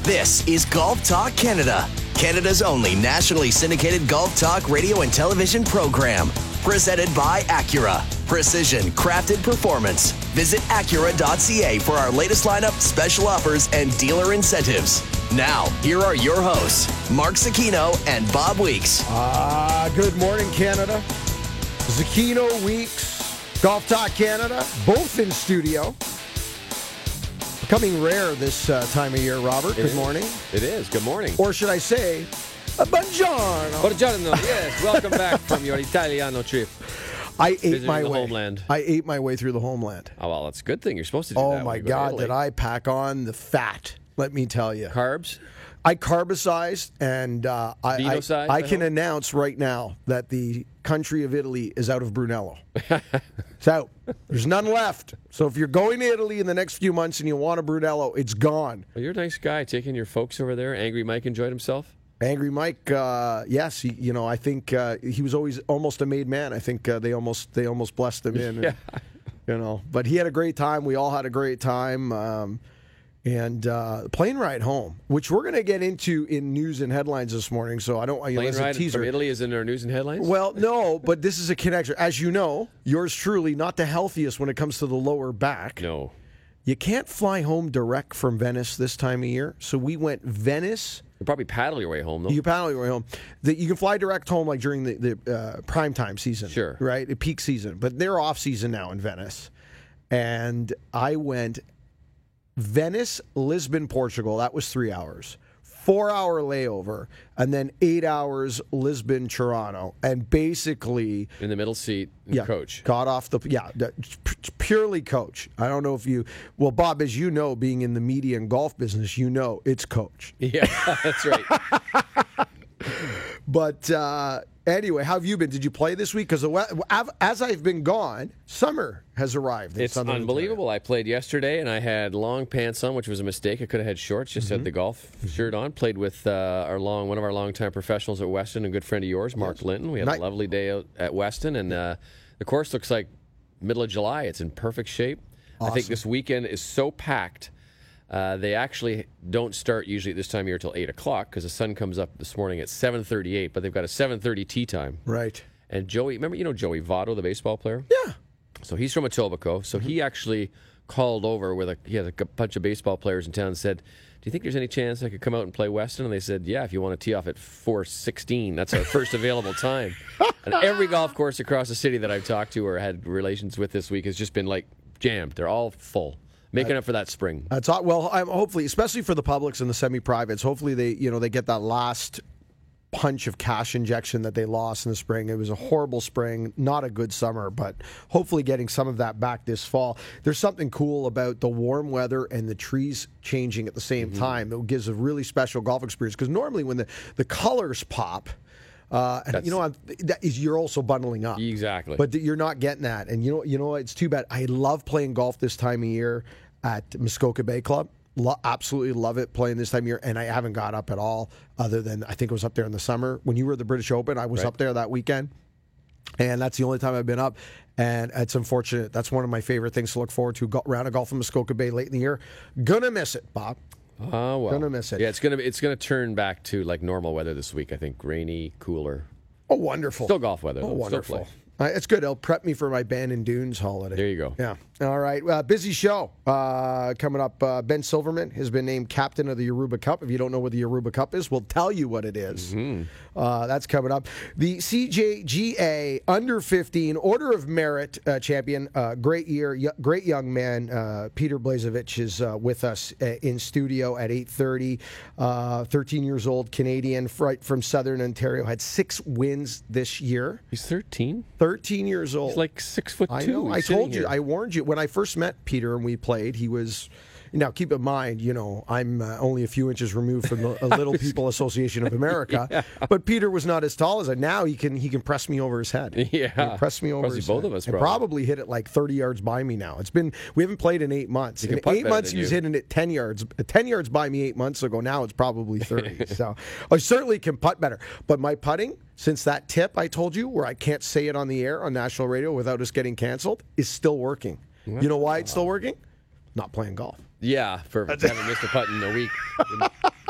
This is Golf Talk Canada, Canada's only nationally syndicated golf talk radio and television program. Presented by Acura. Precision crafted performance. Visit Acura.ca for our latest lineup, special offers, and dealer incentives. Now, here are your hosts, Mark Zecchino and Bob Weeks. Good morning, Canada. Zecchino, Weeks, Golf Talk Canada, both in studio. Becoming rare this time of year, Robert. Good morning. It is. Good morning. Or should I say, buongiorno. Buongiorno. Yes. Welcome back from your Italiano trip. I ate my the way. homeland. I ate my way through the homeland. Oh, well, that's a good thing. You're supposed to do that. Oh, when my you go to God, Italy. did I pack on the fat, let me tell you. Carbs? I carbicized, and I can announce right now that the country of Italy is out of Brunello. It's out. There's none left. So if you're going to Italy in the next few months and you want a Brunello, it's gone. Well, you're a nice guy taking your folks over there. Angry Mike enjoyed himself? Angry Mike, yes, I think he was always almost a made man. I think they almost blessed him in. Yeah. But he had a great time. We all had a great time. And plane ride home, which we're going to get into in news and headlines this morning. So I don't want you Plane as a ride teaser. from Italy is in our news and headlines? Well, no, but this is a connection. As you know, yours truly, not the healthiest when it comes to the lower back. No. You can't fly home direct from Venice this time of year. So we went Venice. You'll probably paddle your way home, though. You paddle your way home. You can fly direct home like during the prime time season. Sure. Right? The peak season. But they're off season now in Venice. And I went Venice, Lisbon, Portugal. That was 3 hours. 4-hour layover, and then 8 hours Lisbon, Toronto, and basically in the middle seat, coach. Got off purely coach. I don't know if you, well, Bob, as you know, being in the media and golf business, you know it's coach. Yeah, that's right. But anyway, how have you been? Did you play this week? Because as I've been gone, summer has arrived. It's unbelievable. I played yesterday, and I had long pants on, which was a mistake. I could have had shorts. Just had the golf shirt on. Played with one of our longtime professionals at Weston, a good friend of yours, Mark Linton. We had a lovely day out at Weston, and the course looks like middle of July. It's in perfect shape. Awesome. I think this weekend is so packed. They actually don't start usually at this time of year till 8 o'clock because the sun comes up this morning at 7:38, but they've got a 7:30 tee time. Right. And Joey, remember Joey Votto, the baseball player? Yeah. So he's from Etobicoke. So he actually called over he had a bunch of baseball players in town and said, do you think there's any chance I could come out and play Weston? And they said, yeah, if you want to tee off at 4:16, that's our first available time. And every golf course across the city that I've talked to or had relations with this week has just been like jammed. They're all full. Making up for that spring. That's well. Hopefully, especially for the publics and the semi-privates. Hopefully, they get that last punch of cash injection that they lost in the spring. It was a horrible spring, not a good summer, but hopefully getting some of that back this fall. There's something cool about the warm weather and the trees changing at the same time that gives a really special golf experience. Because normally, when the colors pop. You're also bundling up. Exactly. But you're not getting that. And you know, it's too bad. I love playing golf this time of year at Muskoka Bay Club. Absolutely love it playing this time of year. And I haven't got up at all other than I think I was up there in the summer. When you were at the British Open, I was up there that weekend. And that's the only time I've been up. And it's unfortunate. That's one of my favorite things to look forward to. Round of golf in Muskoka Bay late in the year. Gonna miss it, Bob. Oh, well. Gonna miss it. Yeah, it's gonna turn back to like normal weather this week. I think rainy, cooler. Oh, wonderful. Still golf weather. Oh, wonderful. Still play. It's good. It'll prep me for my Bandon Dunes holiday. There you go. Yeah. All right. Busy show coming up. Ben Silverman has been named captain of the Yoruba Cup. If you don't know what the Yoruba Cup is, we'll tell you what it is. That's coming up. The CJGA Under 15 Order of Merit champion. Great year. Great young man. Peter Blazevich is with us in studio at 8:30. 13 years old, Canadian, from Southern Ontario. Had 6 wins this year. He's 13? 13 years old. He's like 6'2". I know. I told you. I warned you. When I first met Peter and we played, he was Now, keep in mind, you know, I'm only a few inches removed from the Little People Association of America, yeah. But Peter was not as tall as I. Now he can press me over his head. Yeah, press me over his head. Both of us probably hit it like 30 yards by me now. We haven't played in 8 months. In 8 months, he was hitting it 10 yards. 10 yards by me 8 months ago. Now it's probably 30. So I certainly can putt better. But my putting, since that tip I told you, where I can't say it on the air on national radio without us getting canceled, is still working. Wow. You know why it's still working? Not playing golf. Yeah, for having missed a putt in a week.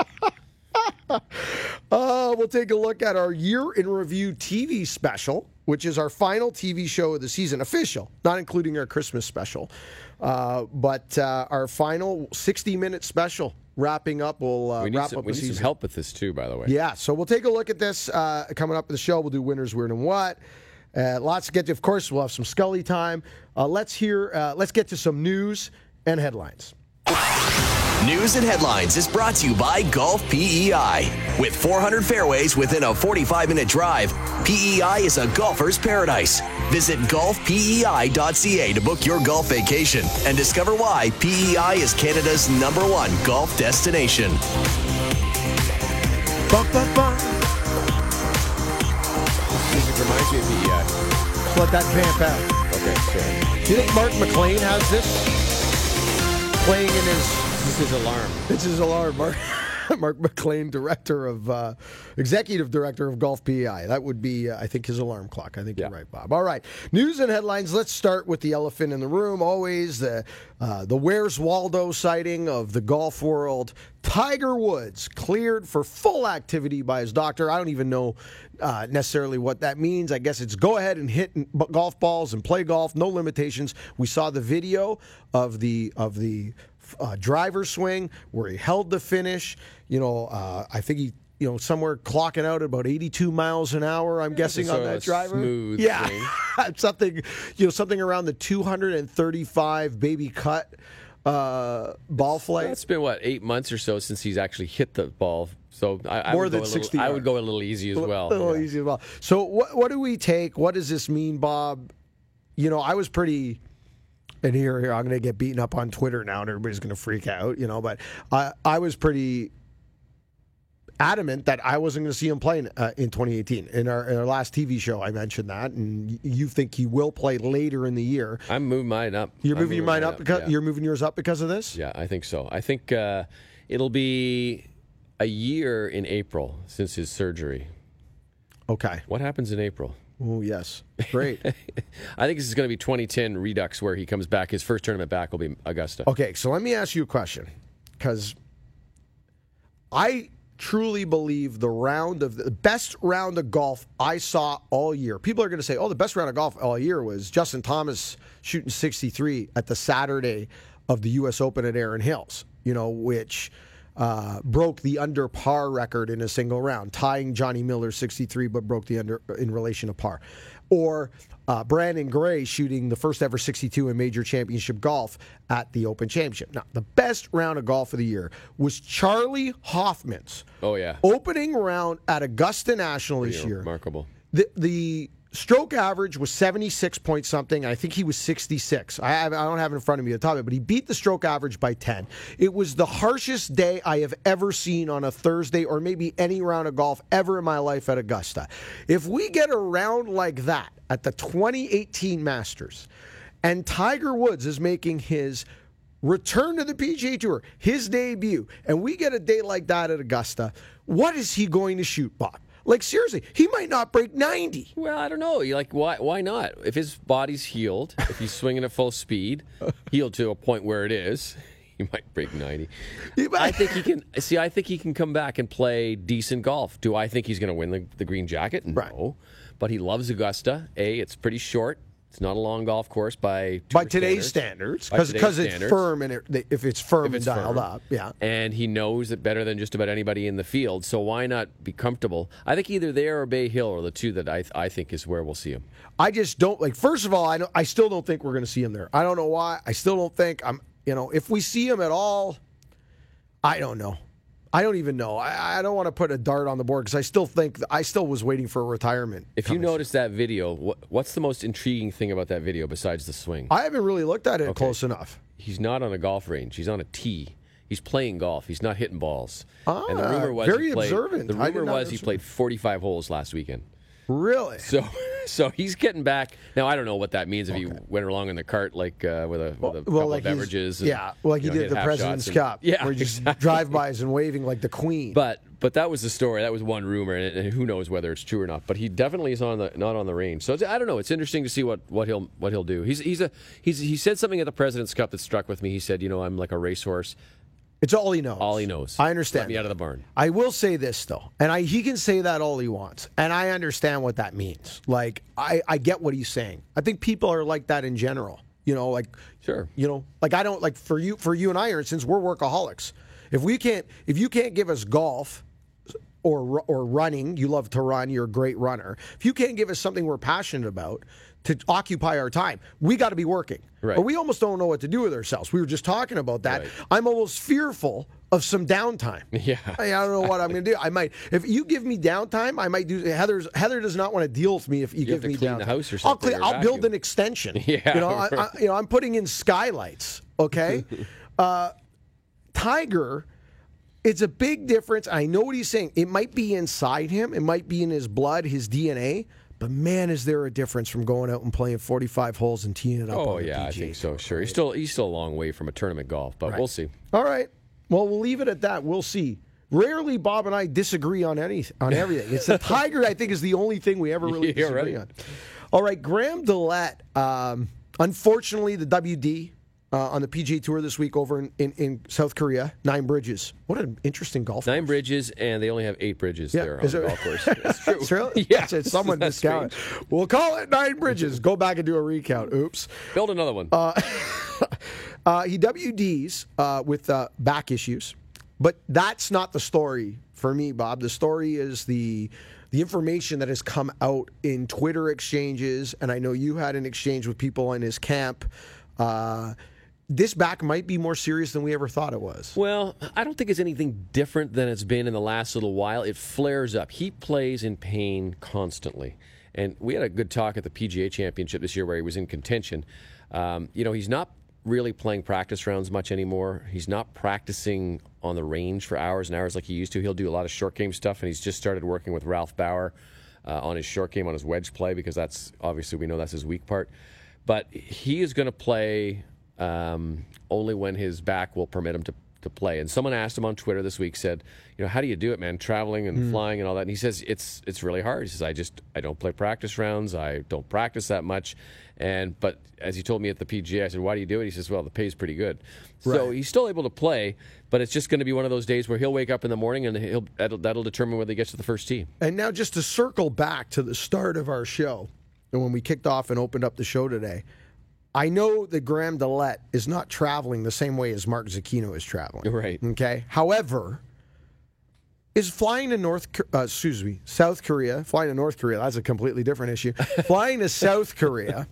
we'll take a look at our Year in Review TV special, which is our final TV show of the season, official, not including our Christmas special. But our final 60-minute special wrapping up. We'll wrap up the season. We need some help with this, too, by the way. Yeah, so we'll take a look at this coming up in the show. We'll do Winners, Weird, and What. Lots to get to. Of course, we'll have some Scully time. Let's get to some news and headlines. News and Headlines is brought to you by Golf PEI. With 400 fairways within a 45-minute drive, PEI is a golfer's paradise. Visit golfpei.ca to book your golf vacation and discover why PEI is Canada's #1 golf destination. Music reminds me of PEI. Let that vamp out. Okay, sure. Do you think Mark McLean has this playing in his... This is alarm. It's his alarm. Mark McLean, executive director of Golf PEI. That would be, I think, his alarm clock. I think you're right, Bob. All right. News and headlines. Let's start with the elephant in the room. Always the Where's Waldo sighting of the golf world. Tiger Woods cleared for full activity by his doctor. I don't even know necessarily what that means. I guess it's go ahead and hit golf balls and play golf. No limitations. We saw the video of the driver swing where he held the finish. I think he, somewhere clocking out at about 82 miles an hour, I'm guessing, on that driver. Smooth swing. something around the 235 baby cut ball flight. It's been, 8 months or so since he's actually hit the ball. So I More than 60 I would go a little easy as well. A little easy as well. So what do we take? What does this mean, Bob? I was pretty... And here, I'm going to get beaten up on Twitter now, and everybody's going to freak out, But I was pretty adamant that I wasn't going to see him play in 2018. In our last TV show, I mentioned that, and you think he will play later in the year. I'm moving mine up. You're moving your mind up because you're moving yours up because of this? Yeah, I think so. I think it'll be a year in April since his surgery. Okay. What happens in April? Oh, yes. Great. I think this is going to be 2010 Redux where he comes back. His first tournament back will be Augusta. Okay, so let me ask you a question, because I truly believe the best round of golf I saw all year. People are going to say, the best round of golf all year was Justin Thomas shooting 63 at the Saturday of the U.S. Open at Erin Hills, which... broke the under par record in a single round, tying Johnny Miller's 63, but broke the under in relation to par. Or Brandon Gray shooting the first ever 62 in major championship golf at the Open Championship. Now, the best round of golf of the year was Charlie Hoffman's opening round at Augusta National this year. Remarkable. The stroke average was 76 point something. I think he was 66. I don't have it in front of me at the top of it, but he beat the stroke average by 10. It was the harshest day I have ever seen on a Thursday or maybe any round of golf ever in my life at Augusta. If we get a round like that at the 2018 Masters and Tiger Woods is making his return to the PGA Tour, his debut, and we get a day like that at Augusta, what is he going to shoot, Bob? Like, seriously, he might not break 90. Well, I don't know. Why not? If his body's healed, if he's swinging at full speed, healed to a point where it is, he might break 90. I think he can. See, I think he can come back and play decent golf. Do I think he's going to win the green jacket? No. Right. But he loves Augusta. It's pretty short. It's not a long golf course by today's standards, because it's firm, and if it's firm and dialed up, yeah. And he knows it better than just about anybody in the field, so why not be comfortable? I think either there or Bay Hill are the two that I think is where we'll see him. I just don't first of all, I still don't think we're going to see him there. I don't know why. I still don't think if we see him at all, I don't know. I don't even know. I don't want to put a dart on the board because I still was waiting for a retirement. If you notice that video, what's the most intriguing thing about that video besides the swing? I haven't really looked at it close enough. He's not on a golf range. He's on a tee. He's playing golf. He's not hitting balls. And the rumor was observant. The rumor was he played 45 holes last weekend. Really? So he's getting back. Now, I don't know what that means if he went along in the cart with a couple of beverages. He did at the President's Cup. Where he just drive-bys and waving like the Queen. But that was the story. That was one rumor, and who knows whether it's true or not. But he definitely is not on the range. So I don't know. It's interesting to see what he'll do. He said something at the President's Cup that struck with me. He said, I'm like a racehorse. It's all he knows. All he knows. I understand. Let me out of the barn. I will say this, though, and he can say that all he wants, and I understand what that means. Like, I get what he's saying. I think people are like that in general. You know, like, Sure. You know, like I don't like for you and I, since we're workaholics. If you can't give us golf or running, you love to run, you're a great runner. If you can't give us something we're passionate about to occupy our time, we got to be working. Right. Or we almost don't know what to do with ourselves. We were just talking about that. Right. I'm almost fearful of some downtime. Yeah. I don't know what I'm going to do. I might, if you give me downtime, I might do. Heather does not want to deal with me if you give have to me clean downtime. the house or something, or I'll build vacuum. an extension. Yeah. I'm putting in skylights. Okay. Tiger. It's a big difference. I know what he's saying. It might be inside him. It might be in his blood, his DNA. But man, is there a difference from going out and playing 45 holes and teeing it up? Oh on the yeah, PGA I think so. Tour, Sure, right? he's still a long way from a tournament golf, but we'll see. All right. Well, we'll leave it at that. We'll see. Rarely, Bob and I disagree on everything. It's the Tiger. I think is the only thing we ever really Yeah, disagree right. on. All right, Graham Dillette. Unfortunately, the WD. On the PGA Tour this week over in South Korea, 9 bridges. What an interesting golf 9 course. bridges, and they only have 8 bridges there on Is the it- golf course. That's true. It's really? Yeah. It's someone That's discounted. We'll call it 9 bridges. Go back and do a recount. Oops. Build another one. He WDs with back issues, but that's not the story for me, Bob. The story is the information that has come out in Twitter exchanges, and I know you had an exchange with people in his camp. This back might be more serious than we ever thought it was. Well, I don't think it's anything different than it's been in the last little while. It flares up. He plays in pain constantly. And we had a good talk at the PGA Championship this year where he was in contention. He's not really playing practice rounds much anymore. He's not practicing on the range for hours and hours like he used to. He'll do a lot of short game stuff, and he's just started working with Ralph Bauer on his short game, on his wedge play, because that's obviously we know that's his weak part. But he is going to play only when his back will permit him to play. And someone asked him on Twitter this week, said, how do you do it, man, traveling and flying and all that? And he says, it's really hard. He says, I don't play practice rounds. I don't practice that much. But as he told me at the PGA, I said, why do you do it? He says, well, the pay's pretty good. So he's still able to play, but it's just going to be one of those days where he'll wake up in the morning and that'll determine whether he gets to the first tee. And now just to circle back to the start of our show, and when we kicked off and opened up the show today, I know that Graham Dillette is not traveling the same way as Mark Zucchino is traveling. Right. Okay. However, is flying to South Korea, flying to North Korea, that's a completely different issue. Flying to South Korea,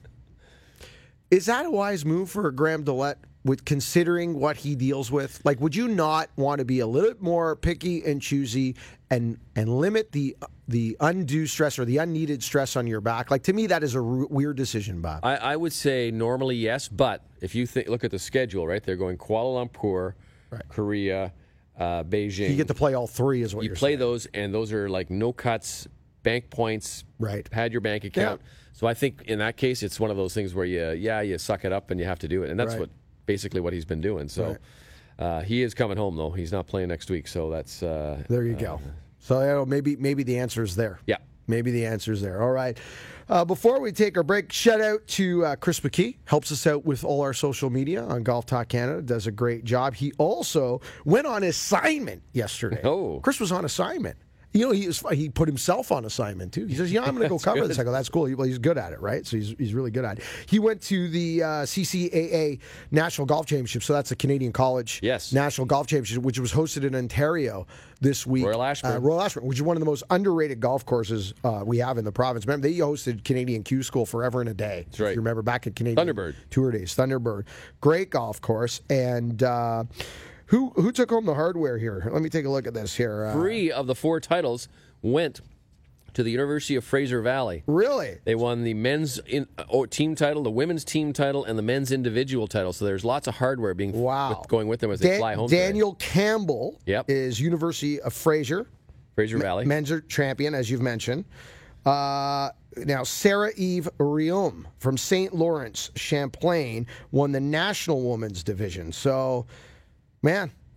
is that a wise move for Graham Dillette with considering what he deals with? Like, would you not want to be a little bit more picky and choosy and limit the undue stress or the unneeded stress on your back? Like, to me, that is a weird decision, Bob. I would say normally yes, but if you look at the schedule, right, they're going Kuala Lumpur, Korea, Beijing. You get to play all 3 is what you're play saying. those, and those are like no cuts, bank points, Right. pad your bank account. Yeah. So I think in that case, it's one of those things where you suck it up and you have to do it. And that's Right. basically what he's been doing. So he is coming home, though. He's not playing next week, so that's... There you go. So maybe the answer is there. Yeah. Maybe the answer is there. All right. Before we take our break, shout out to Chris McKee. Helps us out with all our social media on Golf Talk Canada. Does a great job. He also went on assignment yesterday. Oh. Chris was on assignment. He put himself on assignment, too. He says, I'm going to go cover this. I go, that's cool. He's good at it, right? So he's really good at it. He went to the CCAA National Golf Championship. So that's the Canadian College National Golf Championship, which was hosted in Ontario this week. Royal Ashburn. Royal Ashburn, which is one of the most underrated golf courses we have in the province. Remember, they hosted Canadian Q School forever and a day. That's right. If you remember back at Canadian Thunderbird. Tour Days. Thunderbird. Great golf course. And... Who took home the hardware here? Let me take a look at this here. 3 of the 4 titles went to the University of Fraser Valley. Really? They won the men's team title, the women's team title, and the men's individual title. So there's lots of hardware going with them as they fly home Daniel Campbell Yep. is University of Fraser Valley. men's champion, as you've mentioned. Now, Sarah Eve Riom from St. Lawrence, Champlain, won the National Women's Division. So... man,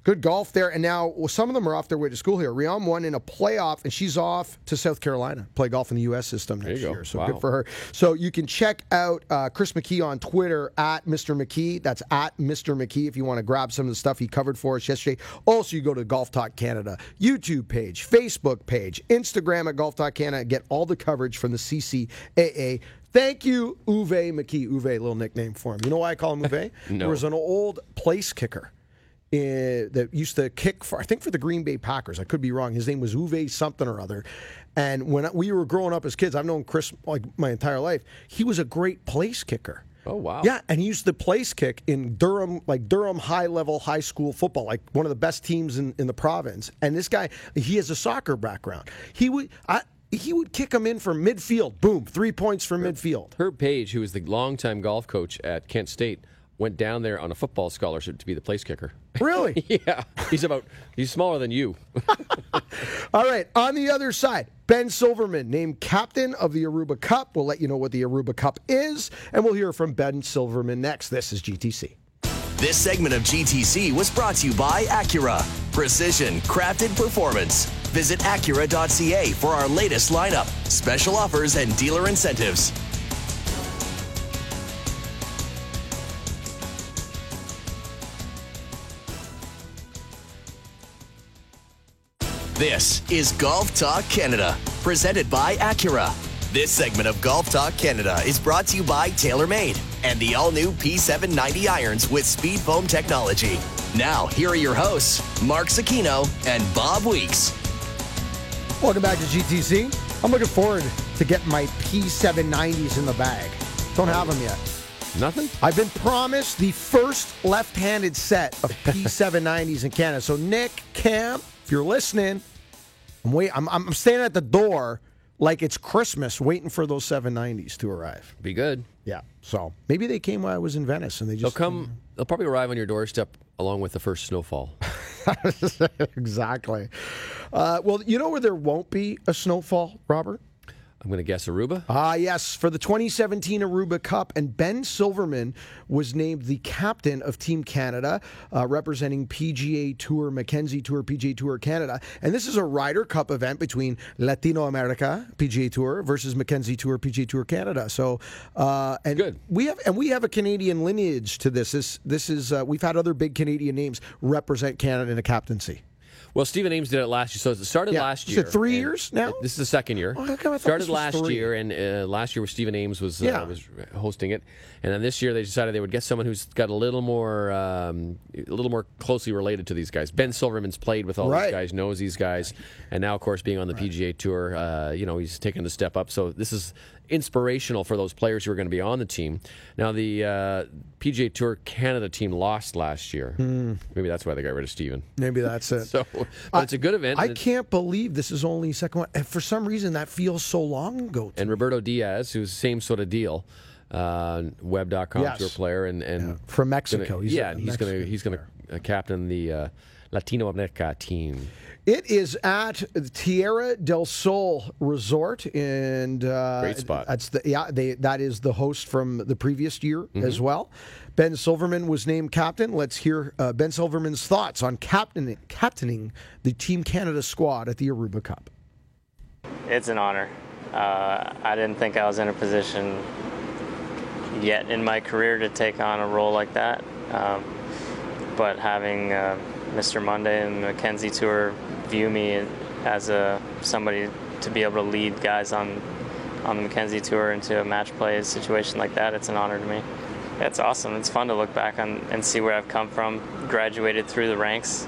Good golf there. And now some of them are off their way to school here. Rhiannon won in a playoff, and she's off to South Carolina, play golf in the U.S. system next year. So good for her. So you can check out Chris McKee on Twitter at Mr. McKee. That's at Mr. McKee if you want to grab some of the stuff he covered for us yesterday. Also, you go to Golf Talk Canada YouTube page, Facebook page, Instagram at Golf Talk Canada, and get all the coverage from the CCAA. Thank you, Uwe McKee. Uwe, little nickname for him. You know why I call him Uwe? No. There was an old place kicker that used to kick for, I think, for the Green Bay Packers. I could be wrong. His name was Uwe something or other. And when we were growing up as kids, I've known Chris like my entire life. He was a great place kicker. Oh, wow. Yeah, and he used to place kick in Durham, like Durham high-level high school football, like one of the best teams in the province. And this guy, he has a soccer background. He would kick him in from midfield. Boom, 3 points from midfield. Herb Page, who was the longtime golf coach at Kent State, went down there on a football scholarship to be the place kicker. Really? Yeah. He's smaller than you. All right. On the other side, Ben Silverman, named captain of the Aruba Cup. We'll let you know what the Aruba Cup is, and we'll hear from Ben Silverman next. This is GTC. This segment of GTC was brought to you by Acura. Precision, crafted performance. Visit Acura.ca for our latest lineup, special offers, and dealer incentives. This is Golf Talk Canada, presented by Acura. This segment of Golf Talk Canada is brought to you by TaylorMade and the all-new P790 irons with speed foam technology. Now, here are your hosts, Mark Zecchino and Bob Weeks. Welcome back to GTC. I'm looking forward to getting my P790s in the bag. Don't have them yet. Nothing? I've been promised the first left-handed set of P790s in Canada. So, Nick, Cam, if you're listening, I'm standing at the door like it's Christmas waiting for those 790s to arrive. Be good. Yeah. So maybe they came while I was in Venice and they just... They'll probably arrive on your doorstep along with the first snowfall. Exactly. Well, you know where there won't be a snowfall, Robert? I'm going to guess Aruba. Yes, for the 2017 Aruba Cup, and Ben Silverman was named the captain of Team Canada, representing PGA Tour, Mackenzie Tour, PGA Tour Canada. And this is a Ryder Cup event between Latino America, PGA Tour, versus Mackenzie Tour, PGA Tour Canada. So, and good. We have a Canadian lineage to this. This is we've had other big Canadian names represent Canada in a captaincy. Well, Stephen Ames did it last year. So it started last year. Is it 3 years now? This is the second year. Oh, okay, started last year, and last year was Stephen Ames was hosting it, and then this year they decided they would get someone who's got a little more closely related to these guys. Ben Silverman's played with all these guys, knows these guys, and now, of course, being on the PGA Tour, he's taken the step up. So this is inspirational for those players who are going to be on the team. Now, the PGA Tour Canada team lost last year. Maybe that's why they got rid of Stephen. Maybe that's it. But it's a good event. I can't believe this is only second one. And for some reason, that feels so long ago. And Roberto Diaz, who's the same sort of deal, Web.com tour player, and from Mexico. He's going to captain the Latino America team. It is at Tierra del Sol Resort, and great spot. That is the host from the previous year as well. Ben Silverman was named captain. Let's hear Ben Silverman's thoughts on captaining the Team Canada squad at the Aruba Cup. It's an honor. I didn't think I was in a position yet in my career to take on a role like that, but having Mr. Monday and the Mackenzie Tour view me as somebody to be able to lead guys on the Mackenzie Tour into a match play situation like that, it's an honor to me. It's awesome. It's fun to look back on and see where I've come from. Graduated through the ranks,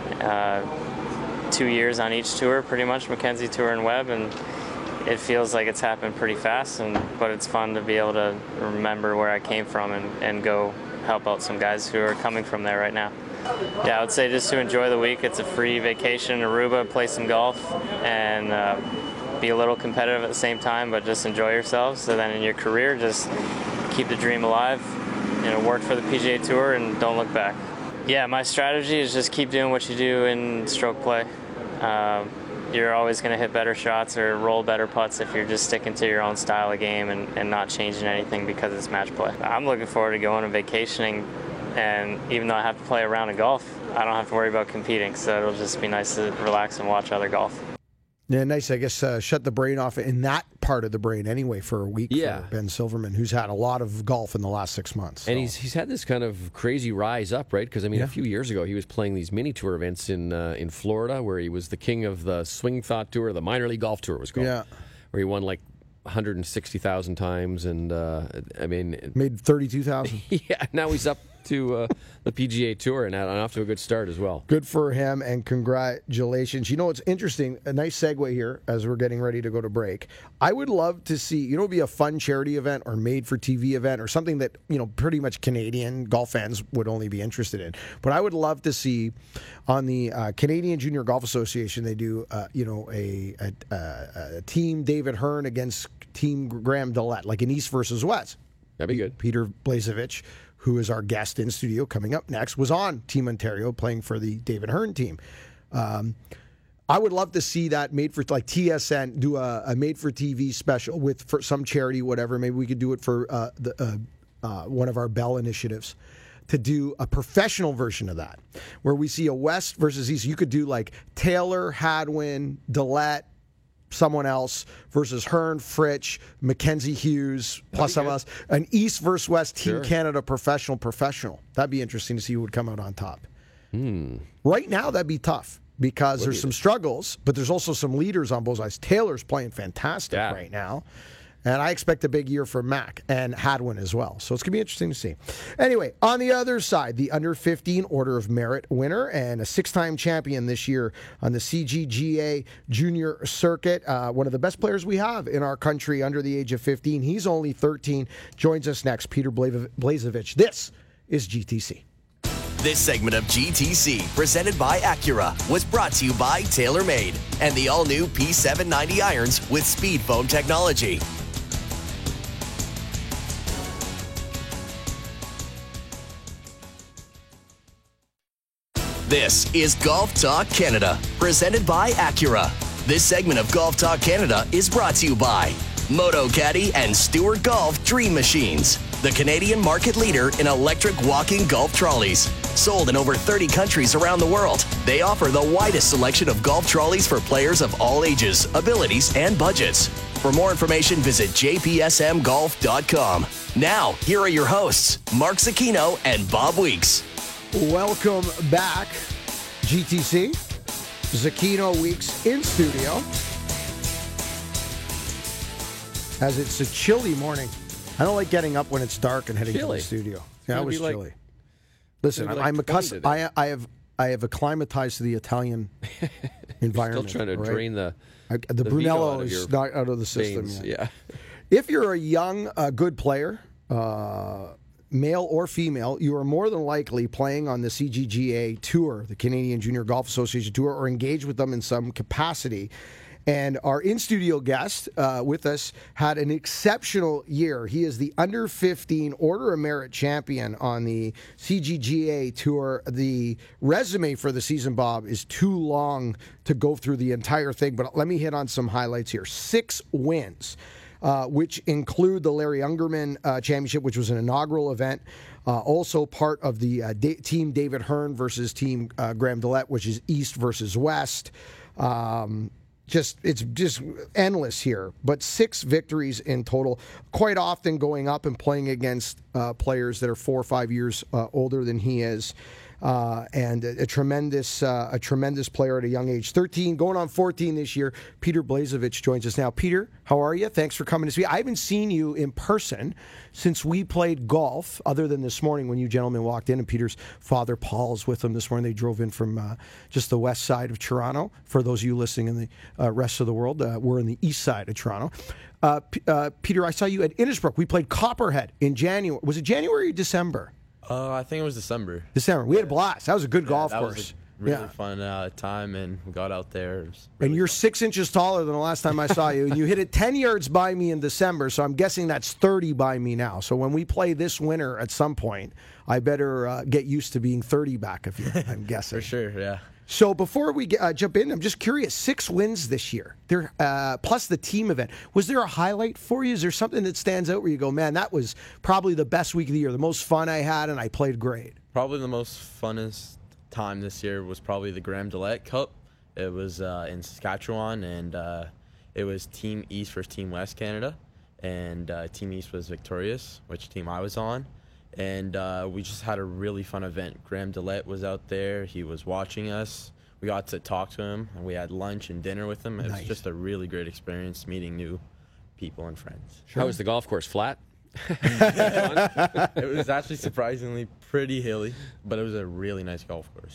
2 years on each tour, pretty much, Mackenzie Tour and Webb, and it feels like it's happened pretty fast, but it's fun to be able to remember where I came from and go help out some guys who are coming from there right now. Yeah, I would say just to enjoy the week. It's a free vacation in Aruba, play some golf, and be a little competitive at the same time, but just enjoy yourselves. So then in your career, just keep the dream alive, work for the PGA Tour and don't look back. Yeah, my strategy is just keep doing what you do in stroke play. You're always going to hit better shots or roll better putts if you're just sticking to your own style of game and not changing anything because it's match play. I'm looking forward to going and vacationing And even though I have to play a round of golf, I don't have to worry about competing. So it'll just be nice to relax and watch other golf. Yeah, nice. I guess shut the brain off in that part of the brain anyway for a week for Ben Silverman, who's had a lot of golf in the last 6 months. So. And he's had this kind of crazy rise up, right? Because, I mean, a few years ago, he was playing these mini tour events in Florida where he was the king of the Swing Thought Tour, the minor league golf tour was called, where he won like 160,000 times. And, I mean... Made 32,000. Yeah, now he's up to the PGA Tour and off to a good start as well. Good for him, and congratulations. You know what's interesting? A nice segue here as we're getting ready to go to break. I would love to see, it'd be a fun charity event or made-for-TV event or something that, pretty much Canadian golf fans would only be interested in. But I would love to see on the Canadian Junior Golf Association, they do, a Team David Hearn against Team Graham Dillette, like an East versus West. That'd be good. Peter Blazevich, who is our guest in studio coming up next, was on Team Ontario playing for the David Hearn team. I would love to see that made for, like TSN, do a made-for-TV special for some charity, whatever. Maybe we could do it for one of our Bell initiatives to do a professional version of that, where we see a West versus East. You could do like Taylor, Hadwin, Dillette, someone else versus Hearn, Fritch, Mackenzie Hughes, plus someone else. An East versus West Team Canada professional. That'd be interesting to see who would come out on top. Right now, that'd be tough because there's some struggles, but there's also some leaders on both sides. Taylor's playing fantastic right now. And I expect a big year for Mac and Hadwin as well. So it's going to be interesting to see. Anyway, on the other side, the under-15 Order of Merit winner and a 6-time champion this year on the CGGA Junior Circuit. One of the best players we have in our country under the age of 15. He's only 13. Joins us next, Peter Blazevich. This is GTC. This segment of GTC, presented by Acura, was brought to you by TaylorMade and the all-new P790 irons with Speed Foam technology. This is Golf Talk Canada, presented by Acura. This segment of Golf Talk Canada is brought to you by Moto Caddy and Stewart Golf Dream Machines, the Canadian market leader in electric walking golf trolleys. Sold in over 30 countries around the world, they offer the widest selection of golf trolleys for players of all ages, abilities, and budgets. For more information, visit jpsmgolf.com. Now, here are your hosts, Mark Zecchino and Bob Weeks. Welcome back, GTC. Zecchino Weeks in studio. As it's a chilly morning. I don't like getting up when it's dark and heading to the studio. Yeah, it was chilly. Listen, I'm accustomed. I have acclimatized to the Italian environment. Still trying to drain the Brunello is not out of the system veins. yet. Yeah. If you're a young, good player, male or female, you are more than likely playing on the CGGA Tour, the Canadian Junior Golf Association Tour, or engaged with them in some capacity. And our in-studio guest with us had an exceptional year. He is the under-15 Order of Merit champion on the CGGA Tour. The resume for the season, Bob, is too long to go through the entire thing, but let me hit on some highlights here. 6 wins, which include the Larry Ungerman Championship, which was an inaugural event. Also part of the Team David Hearn versus Team Graham Dillette, which is East versus West. It's just endless here, but 6 victories in total, quite often going up and playing against players that are 4 or 5 years older than he is. And a tremendous player at a young age. 13, going on 14 this year. Peter Blazevich joins us now. Peter, how are you? Thanks for coming to see. I haven't seen you in person since we played golf, other than this morning when you gentlemen walked in, and Peter's father, Paul's with him this morning. They drove in from just the west side of Toronto. For those of you listening in the rest of the world, we're in the east side of Toronto. Peter, I saw you at Innisbrook. We played Copperhead in January. Was it January or December? I think it was December. We had a blast. That was a good golf course. Was a really fun time, and we got out there. And you're 6 inches taller than the last time I saw you. And you hit it 10 yards by me in December, so I'm guessing that's 30 by me now. So when we play this winter at some point, I better get used to being 30 back of you, I'm guessing. For sure, yeah. So before we jump in, I'm just curious. 6 wins this year, there plus the team event. Was there a highlight for you? Is there something that stands out where you go, man, that was probably the best week of the year, the most fun I had, and I played great? Probably the most funnest time this year was probably the Graham Dillette Cup. It was in Saskatchewan, and it was Team East versus Team West Canada. And Team East was victorious, which team I was on. And we just had a really fun event. Graham Dillette was out there. He was watching us. We got to talk to him, and we had lunch and dinner with him. It was just a really great experience meeting new people and friends. How was the golf course? Flat? It was actually surprisingly pretty hilly, but it was a really nice golf course.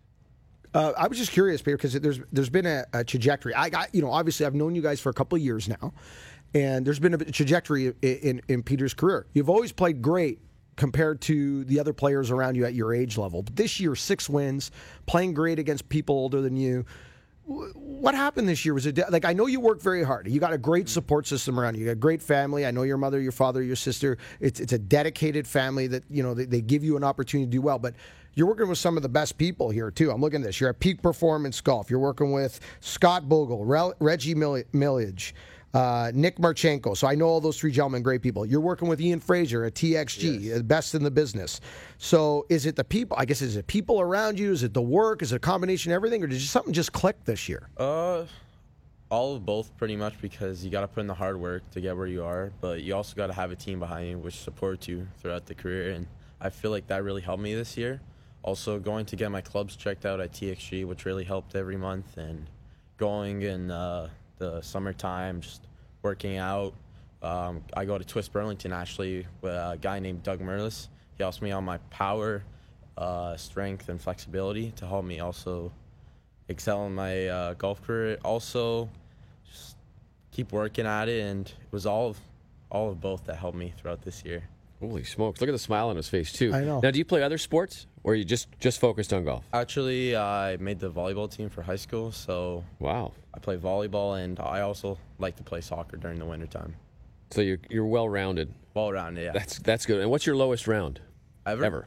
I was just curious, Peter, because there's been a trajectory. Obviously I've known you guys for a couple of years now, and there's been a trajectory in Peter's career. You've always played great compared to the other players around you at your age level. But this year, 6 wins, playing great against people older than you. What happened this year? Was it like, I know you worked very hard. You got a great support system around you. You got a great family. I know your mother, your father, your sister. It's a dedicated family that, they give you an opportunity to do well. But you're working with some of the best people here, too. I'm looking at this. You're at Peak Performance Golf. You're working with Scott Bogle, Reggie Millage, Nick Marchenko. So I know all those 3 gentlemen, great people. You're working with Ian Fraser at TXG, best in the business. So is it the people? I guess, is it people around you? Is it the work? Is it a combination of everything? Or did something just click this year? All of both, pretty much, because you got to put in the hard work to get where you are, but you also got to have a team behind you which supports you throughout the career, and I feel like that really helped me this year. Also, going to get my clubs checked out at TXG, which really helped every month, and going in the summertime, just working out. I go to Twist Burlington, actually, with a guy named Doug Merlis. He helps me on my power, strength, and flexibility to help me also excel in my golf career. Also, just keep working at it, and it was all of both that helped me throughout this year. Holy smokes. Look at the smile on his face, too. I know. Now, do you play other sports, or are you just focused on golf? Actually, I made the volleyball team for high school, so Wow. I play volleyball, and I also like to play soccer during the wintertime. So you're well-rounded. All-rounded, yeah. That's good. And what's your lowest round? Ever?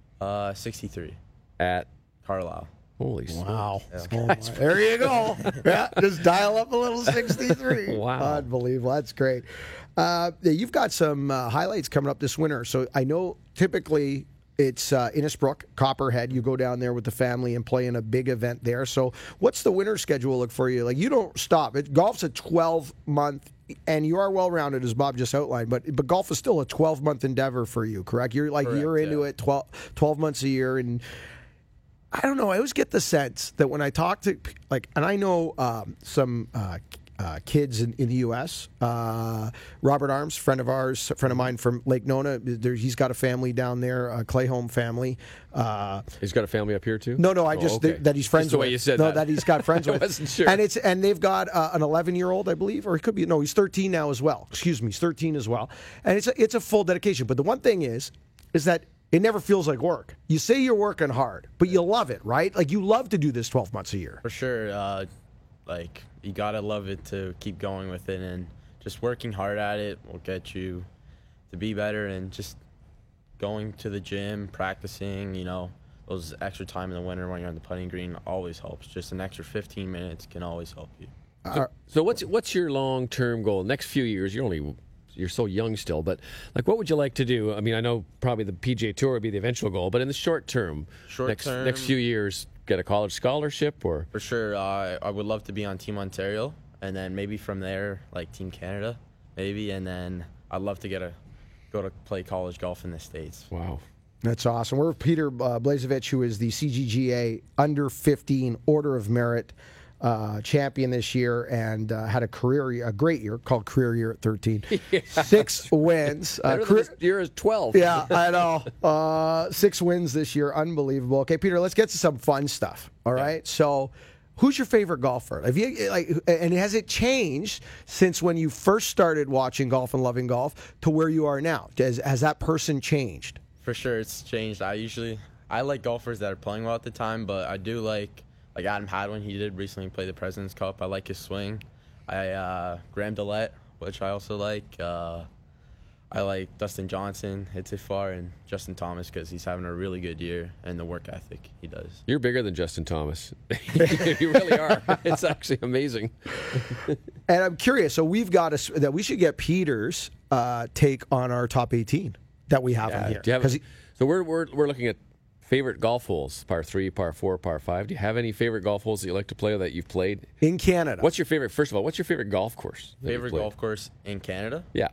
63 At Carlisle. holy smokes. Wow. There you go. Yeah, just dial up a little 63. Wow. Unbelievable. That's great. You've got some highlights coming up this winter. So I know typically it's Innisbrook, Copperhead. You go down there with the family and play in a big event there. So what's the winter schedule look for you? Like, you don't stop. Golf's a 12-month, and you are well-rounded, as Bob just outlined, but golf is still a 12-month endeavor for you, correct? You're into it 12 months a year, and I don't know. I always get the sense that when I talk to, and I know some kids in the U.S., Robert Arms, friend of mine from Lake Nona, he's got a family down there, a Clayholm family. He's got a family up here, too? No, that he's friends Just the with. way you said no, that. that he's got friends with. I wasn't sure. And they've got an 11-year-old, I believe, or it could be, no, he's 13 now as well. Excuse me, he's 13 as well. And it's a full dedication. But the one thing is that it never feels like work. You say you're working hard, but you love it, right? Like, you love to do this 12 months a year. For sure. You got to love it to keep going with it, and just working hard at it will get you to be better, and just going to the gym, practicing, those extra time in the winter when you're on the putting green always helps. Just an extra 15 minutes can always help you. So what's your long-term goal? Next few years, you're so young still, but what would you like to do? I mean, I know probably the PGA Tour would be the eventual goal, but in the short term, next few years, get a college scholarship or? For sure, I would love to be on Team Ontario, and then maybe from there, Team Canada, maybe, and then I'd love to go to play college golf in the States. Wow. That's awesome. We're with Peter Blazevich, who is the CGGA Under 15 Order of Merit champion this year, and had a great year called Career Year at 13. Yeah. 6 wins. Year is 12. Yeah, I know. 6 wins this year. Unbelievable. Okay, Peter, let's get to some fun stuff. All right. So, who's your favorite golfer? Have you and has it changed since when you first started watching golf and loving golf to where you are now? Has that person changed? For sure, it's changed. I like golfers that are playing well at the time, but I do like Adam Hadwin. He did recently play the President's Cup. I like his swing. Graham Dillette, which I also like. I like Dustin Johnson, hits it far, and Justin Thomas because he's having a really good year and the work ethic he does. You're bigger than Justin Thomas. You really are. It's actually amazing. And I'm curious. So we've got that we should get Peter's take on our top 18 that we have on here. So we're looking at favorite golf holes: par 3, par 4, par 5. Do you have any favorite golf holes that you like to play or that you've played in Canada? What's your favorite? First of all, what's your favorite golf course? Favorite golf course in Canada? Yeah.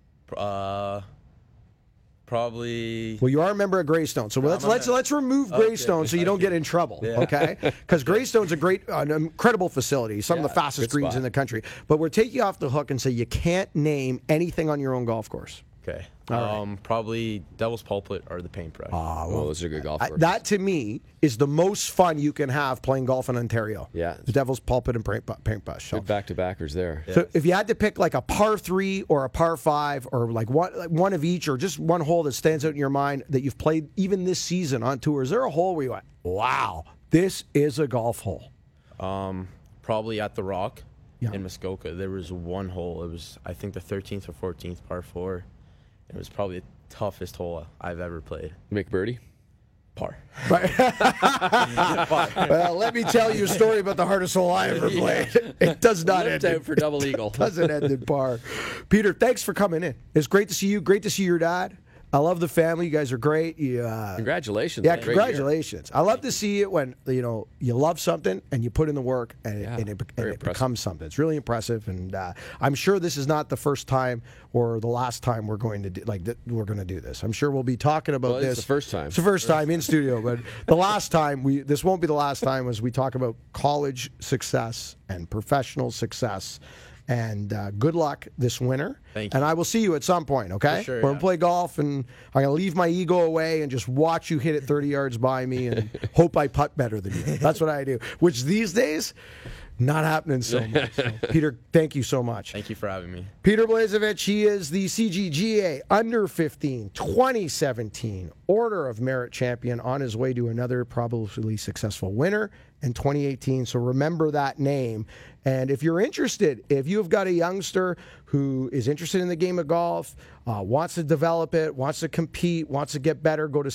Probably. Well, you are a member of Greystone, so let's remove Greystone so you don't get in trouble, okay? Because Greystone's an incredible facility, some of the fastest greens in the country. But we're taking you off the hook and say you can't name anything on your own golf course. Okay. Probably Devil's Pulpit or the Paintbrush. Well, those are good golf courses. That, to me, is the most fun you can have playing golf in Ontario. Yeah. The Devil's Pulpit and Paintbrush. Good back-to-backers there. So if you had to pick like a par 3 or a par 5 or like one of each or just one hole that stands out in your mind that you've played even this season on tour, is there a hole where you went, wow, this is a golf hole? Probably at the Rock in Muskoka. There was one hole. It was, I think, the 13th or 14th par 4. It was probably the toughest hole I've ever played. Make birdie? Par. Well, let me tell you a story about the hardest hole I ever played. It does not end out for double eagle. It doesn't end in par. Peter, thanks for coming in. It's great to see you. Great to see your dad. I love the family. You guys are great. Congratulations. Yeah, congratulations. I love to see it when you love something and you put in the work and it becomes something. It's really impressive, and I'm sure this is not the first time or the last time we're going to do this. I'm sure we'll be talking about this. It's the first time. It's the first time in studio, but the last time this won't be the last time as we talk about college success and professional success. And good luck this winter. Thank you. And I will see you at some point, okay? For sure, We're going to play golf, and I'm going to leave my ego away and just watch you hit it 30 yards by me and hope I putt better than you. That's what I do, which these days, not happening so much. So, Peter, thank you so much. Thank you for having me. Peter Blazevich, he is the CGGA Under 15 2017 Order of Merit champion on his way to another probably successful winner in 2018. So remember that name. And if you're interested, if you've got a youngster who is interested in the game of golf, wants to develop it, wants to compete, wants to get better, go to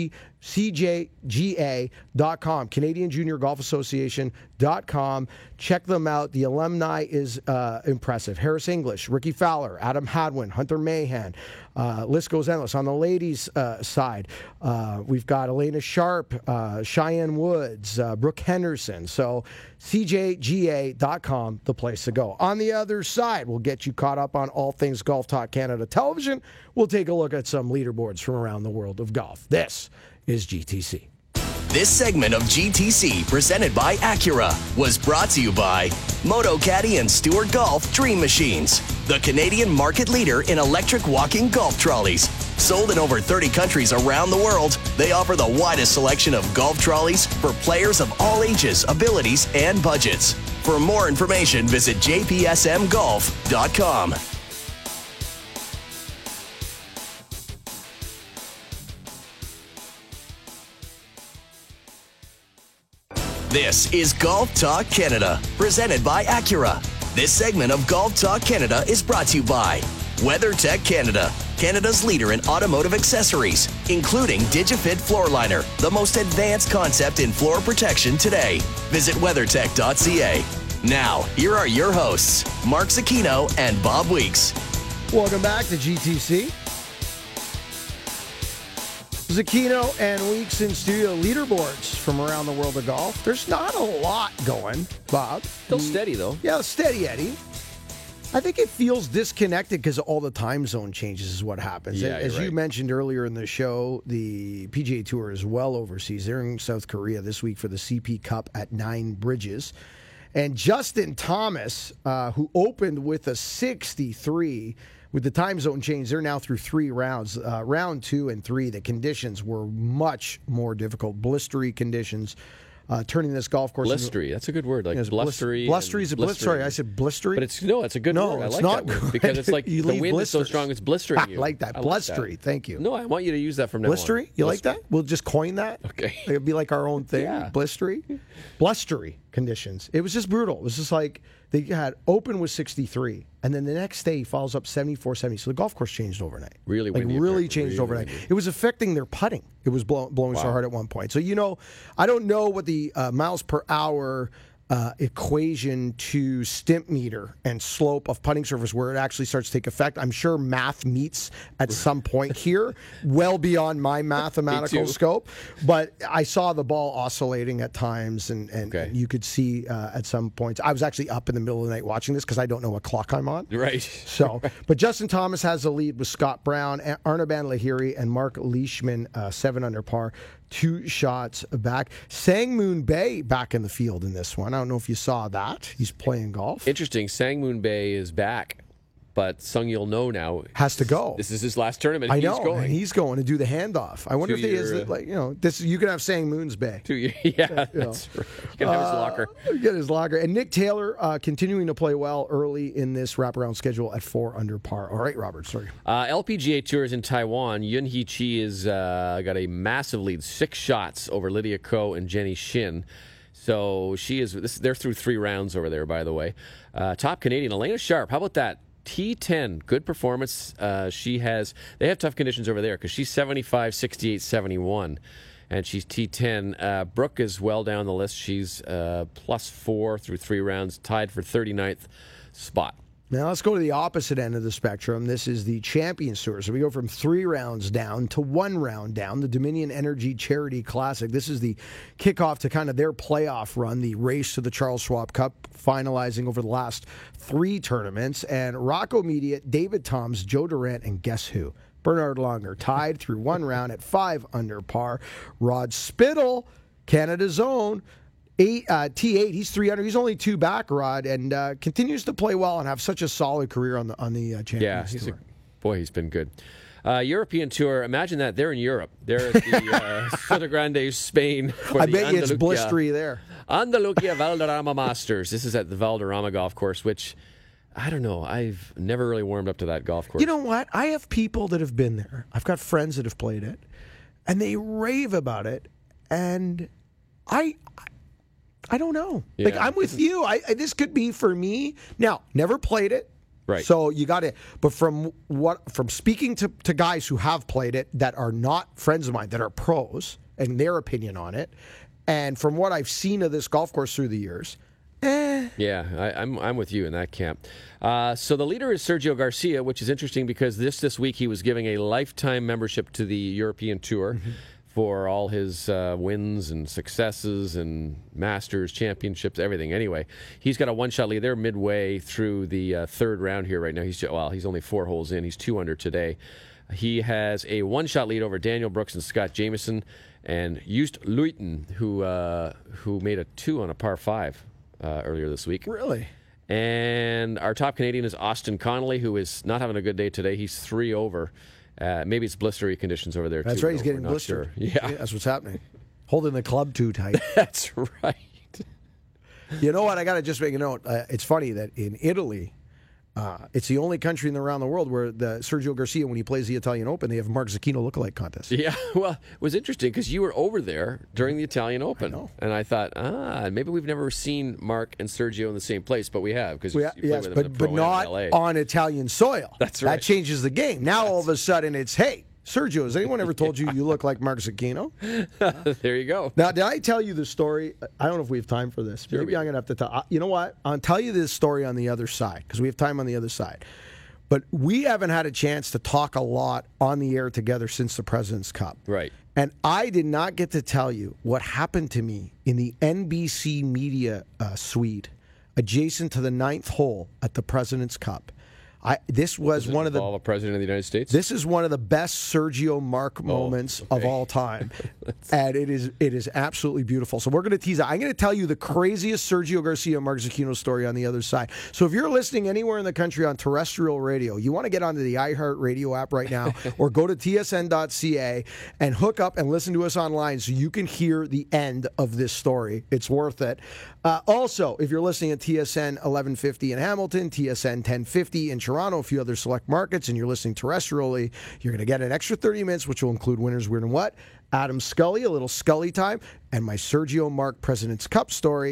CJGA.com, Canadian Junior Golf Association.com. Check them out. The alumni is impressive. Harris English, Ricky Fowler, Adam Hadwin, Hunter Mahan. List goes endless. On the ladies' side, we've got Elena Sharp, Cheyenne Woods, Brooke Henderson. So CJGA.com, the place to go. On the other side, we'll get you caught up on all things Golf Talk Canada television. We'll take a look at some leaderboards from around the world of golf. This is GTC. This segment of GTC, presented by Acura, was brought to you by MotoCaddy and Stewart Golf Dream Machines, the Canadian market leader in electric walking golf trolleys. Sold in over 30 countries around the world, they offer the widest selection of golf trolleys for players of all ages, abilities, and budgets. For more information, visit jpsmgolf.com. This is Golf Talk Canada, presented by Acura. This segment of Golf Talk Canada is brought to you by WeatherTech Canada, Canada's leader in automotive accessories, including DigiFit Floor Liner, the most advanced concept in floor protection today. Visit WeatherTech.ca. Now, here are your hosts, Mark Zecchino and Bob Weeks. Welcome back to GTC. Zecchino and Weeks in studio. Leaderboards from around the world of golf. There's not a lot going, Bob. Still steady, though. Yeah, steady, Eddie. I think it feels disconnected because all the time zone changes is what happens. Yeah, As you're you right. mentioned earlier in the show, the PGA Tour is well overseas. They're in South Korea this week for the CP Cup at Nine Bridges. And Justin Thomas, who opened with a 63, with the time zone change, they're now through 3 rounds. Round 2 and 3, the conditions were much more difficult. Blistery conditions, turning this golf course Blistery. That's a good word. Like into blustery. Blustery is a blister. Sorry, I said blistery. But it's a good No, word. I it's like not that word good. because it's like You the leave wind is so blisters. strong, it's blistering I you. like that. Blustery. Thank you. No, I want you to use that from now on. Blistery? You like that? We'll just coin that. Okay. It'll be like our own thing. Yeah. Blistery. Blustery. conditions. It was just brutal. It was just like they had open was 63, and then the next day he follows up 74, 70. So the golf course changed overnight. Really windy. Really changed overnight. Windy. It was affecting their putting. It was blowing so hard at one point. So, I don't know what the miles per hour equation to stimp meter and slope of putting surface where it actually starts to take effect. I'm sure math meets at some point here, well beyond my mathematical scope. But I saw the ball oscillating at times, and you could see at some points. I was actually up in the middle of the night watching this because I don't know what clock I'm on. Right. So, but Justin Thomas has the lead with Scott Brown, Arnaban Lahiri, and Mark Leishman, 7 under par. 2 shots back. Sang-Moon Bae back in the field in this one. I don't know if you saw that. He's playing golf. Interesting. Sang-Moon Bae is back, but Sung-Yul No now has to go. This is his last tournament. I know. And he's going to do the handoff. I wonder if he is this. You can have Sang-Moon's Bae. 2 years. Yeah, that's right. You can have his locker. Get his locker. And Nick Taylor continuing to play well early in this wraparound schedule at 4 under par. All right, Robert. Sorry. LPGA Tour is in Taiwan. Yun Hee Chi has got a massive lead, 6 shots over Lydia Ko and Jenny Shin. So they're through 3 rounds over there, by the way. Top Canadian, Elena Sharp. How about that? T10, good performance. They have tough conditions over there because she's 75, 68, 71. And she's T10. Brooke is well down the list. She's +4 through 3 rounds, tied for 39th spot. Now let's go to the opposite end of the spectrum. This is the Champions Tour. So we go from 3 rounds down to 1 round down, the Dominion Energy Charity Classic. This is the kickoff to kind of their playoff run, the race to the Charles Schwab Cup, finalizing over the last 3 tournaments. And Rocco Mediate, David Toms, Joe Durant, and guess who? Bernard Longer tied through 1 round at 5 under par. Rod Spittle, Canada's own, T8, he's 3 under. He's only 2 back, Rod, and continues to play well and have such a solid career on the Champions Tour. He's been good. European Tour, imagine that. They're in Europe. They're at the Sotogrande, Spain. I bet you it's blistery there. Andalucía Valderrama Masters. This is at the Valderrama Golf Course, which, I don't know. I've never really warmed up to that golf course. You know what? I have people that have been there. I've got friends that have played it, and they rave about it, and I don't know. Yeah. Like, I'm with you. This could be for me. Now, never played it. Right. So you got it. But from speaking to guys who have played it that are not friends of mine, that are pros, and their opinion on it, and from what I've seen of this golf course through the years, Yeah, I'm with you in that camp. So the leader is Sergio Garcia, which is interesting because this week he was giving a lifetime membership to the European Tour. Mm-hmm. For all his wins and successes and Masters, championships, everything. Anyway, he's got a 1-shot lead. They're midway through the 3rd round here right now. He's only 4 holes in. He's 2 under today. He has a 1-shot lead over Daniel Brooks and Scott Jamieson and Joost Luiten, who made a 2 on a par 5 earlier this week. Really? And our top Canadian is Austin Connolly, who is not having a good day today. He's 3 over. Maybe it's blistery conditions over there, That's too. right, he's getting blistered. Sure. Yeah. That's what's happening. Holding the club too tight. That's right. You know what? I got to just make a note. It's funny that in Italy, it's the only country around the world where the Sergio Garcia, when he plays the Italian Open, they have Mark Zecchino lookalike contest. Yeah, well, it was interesting because you were over there during the Italian Open. I know. And I thought, maybe we've never seen Mark and Sergio in the same place, but we have because you play with them in the Pro but not in LA. on Italian soil. That's right. That changes the game. Now all of a sudden it's, hey, Sergio, has anyone ever told you look like Mark Zecchino? There you go. Now, did I tell you the story? I don't know if we have time for this. Maybe I'm going to have to tell. You know what? I'll tell you this story on the other side because we have time on the other side. But we haven't had a chance to talk a lot on the air together since the President's Cup. Right. And I did not get to tell you what happened to me in the NBC media suite adjacent to the 9th hole at the President's Cup. This was one of the President of the United States. This is one of the best Sergio Mark moments of all time, and it is absolutely beautiful. So we're going to tease out. I'm going to tell you the craziest Sergio Garcia Mark Zecchino story on the other side. So if you're listening anywhere in the country on terrestrial radio, you want to get onto the iHeartRadio app right now, or go to tsn.ca and hook up and listen to us online so you can hear the end of this story. It's worth it. Also, if you're listening at TSN 1150 in Hamilton, TSN 1050 in Toronto, a few other select markets, and you're listening terrestrially, you're going to get an extra 30 minutes, which will include Winners, Weird, and What, Adam Scully, a little Scully time, and my Sergio Mark President's Cup story.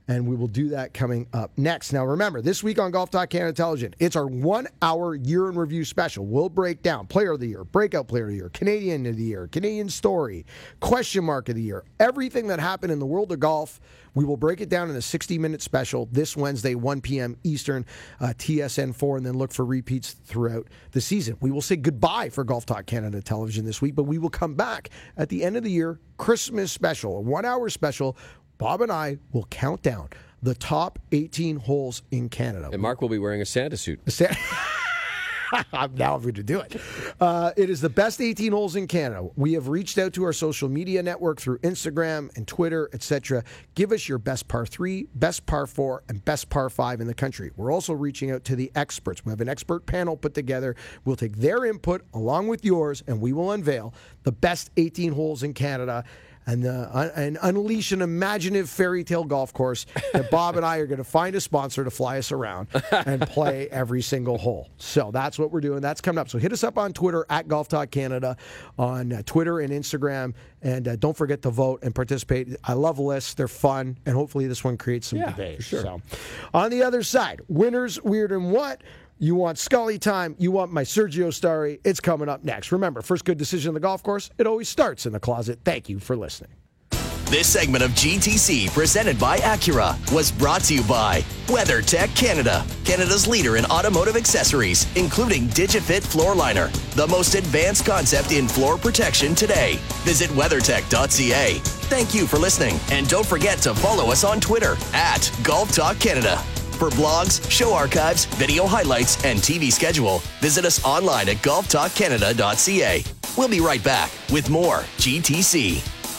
and we will do that coming up next. Now, remember, this week on Golf Talk Canada Television, it's our 1-hour year in review special. We'll break down Player of the Year, Breakout Player of the Year, Canadian of the Year, Canadian Story, Question Mark of the Year, everything that happened in the world of golf. We will break it down in a 60-minute special this Wednesday, 1 p.m. Eastern, TSN4, and then look for repeats throughout the season. We will say goodbye for Golf Talk Canada Television this week, but we will come back at the end of the year, Christmas special, a 1-hour special. Bob and I will count down the top 18 holes in Canada. And Mark will be wearing a Santa suit. Now I'm going to do it. It is the best 18 holes in Canada. We have reached out to our social media network through Instagram and Twitter, etc. Give us your best par 3, best par 4, and best par 5 in the country. We're also reaching out to the experts. We have an expert panel put together. We'll take their input along with yours, and we will unveil the best 18 holes in Canada and unleash an imaginative fairy tale golf course that Bob and I are going to find a sponsor to fly us around and play every single hole. So that's what we're doing. That's coming up. So hit us up on Twitter at Golf Talk Canada, on Twitter and Instagram, and don't forget to vote and participate. I love lists. They're fun, and hopefully this one creates some debate. For sure. So, on the other side, winners, weird, and what? You want Scully time. You want my Sergio story. It's coming up next. Remember, first good decision on the golf course, it always starts in the closet. Thank you for listening. This segment of GTC, presented by Acura, was brought to you by WeatherTech Canada, Canada's leader in automotive accessories, including DigiFit Floor Liner, the most advanced concept in floor protection today. Visit WeatherTech.ca. Thank you for listening, and don't forget to follow us on Twitter at Golf Talk Canada. For blogs, show archives, video highlights, and TV schedule, visit us online at golftalkcanada.ca. We'll be right back with more GTC.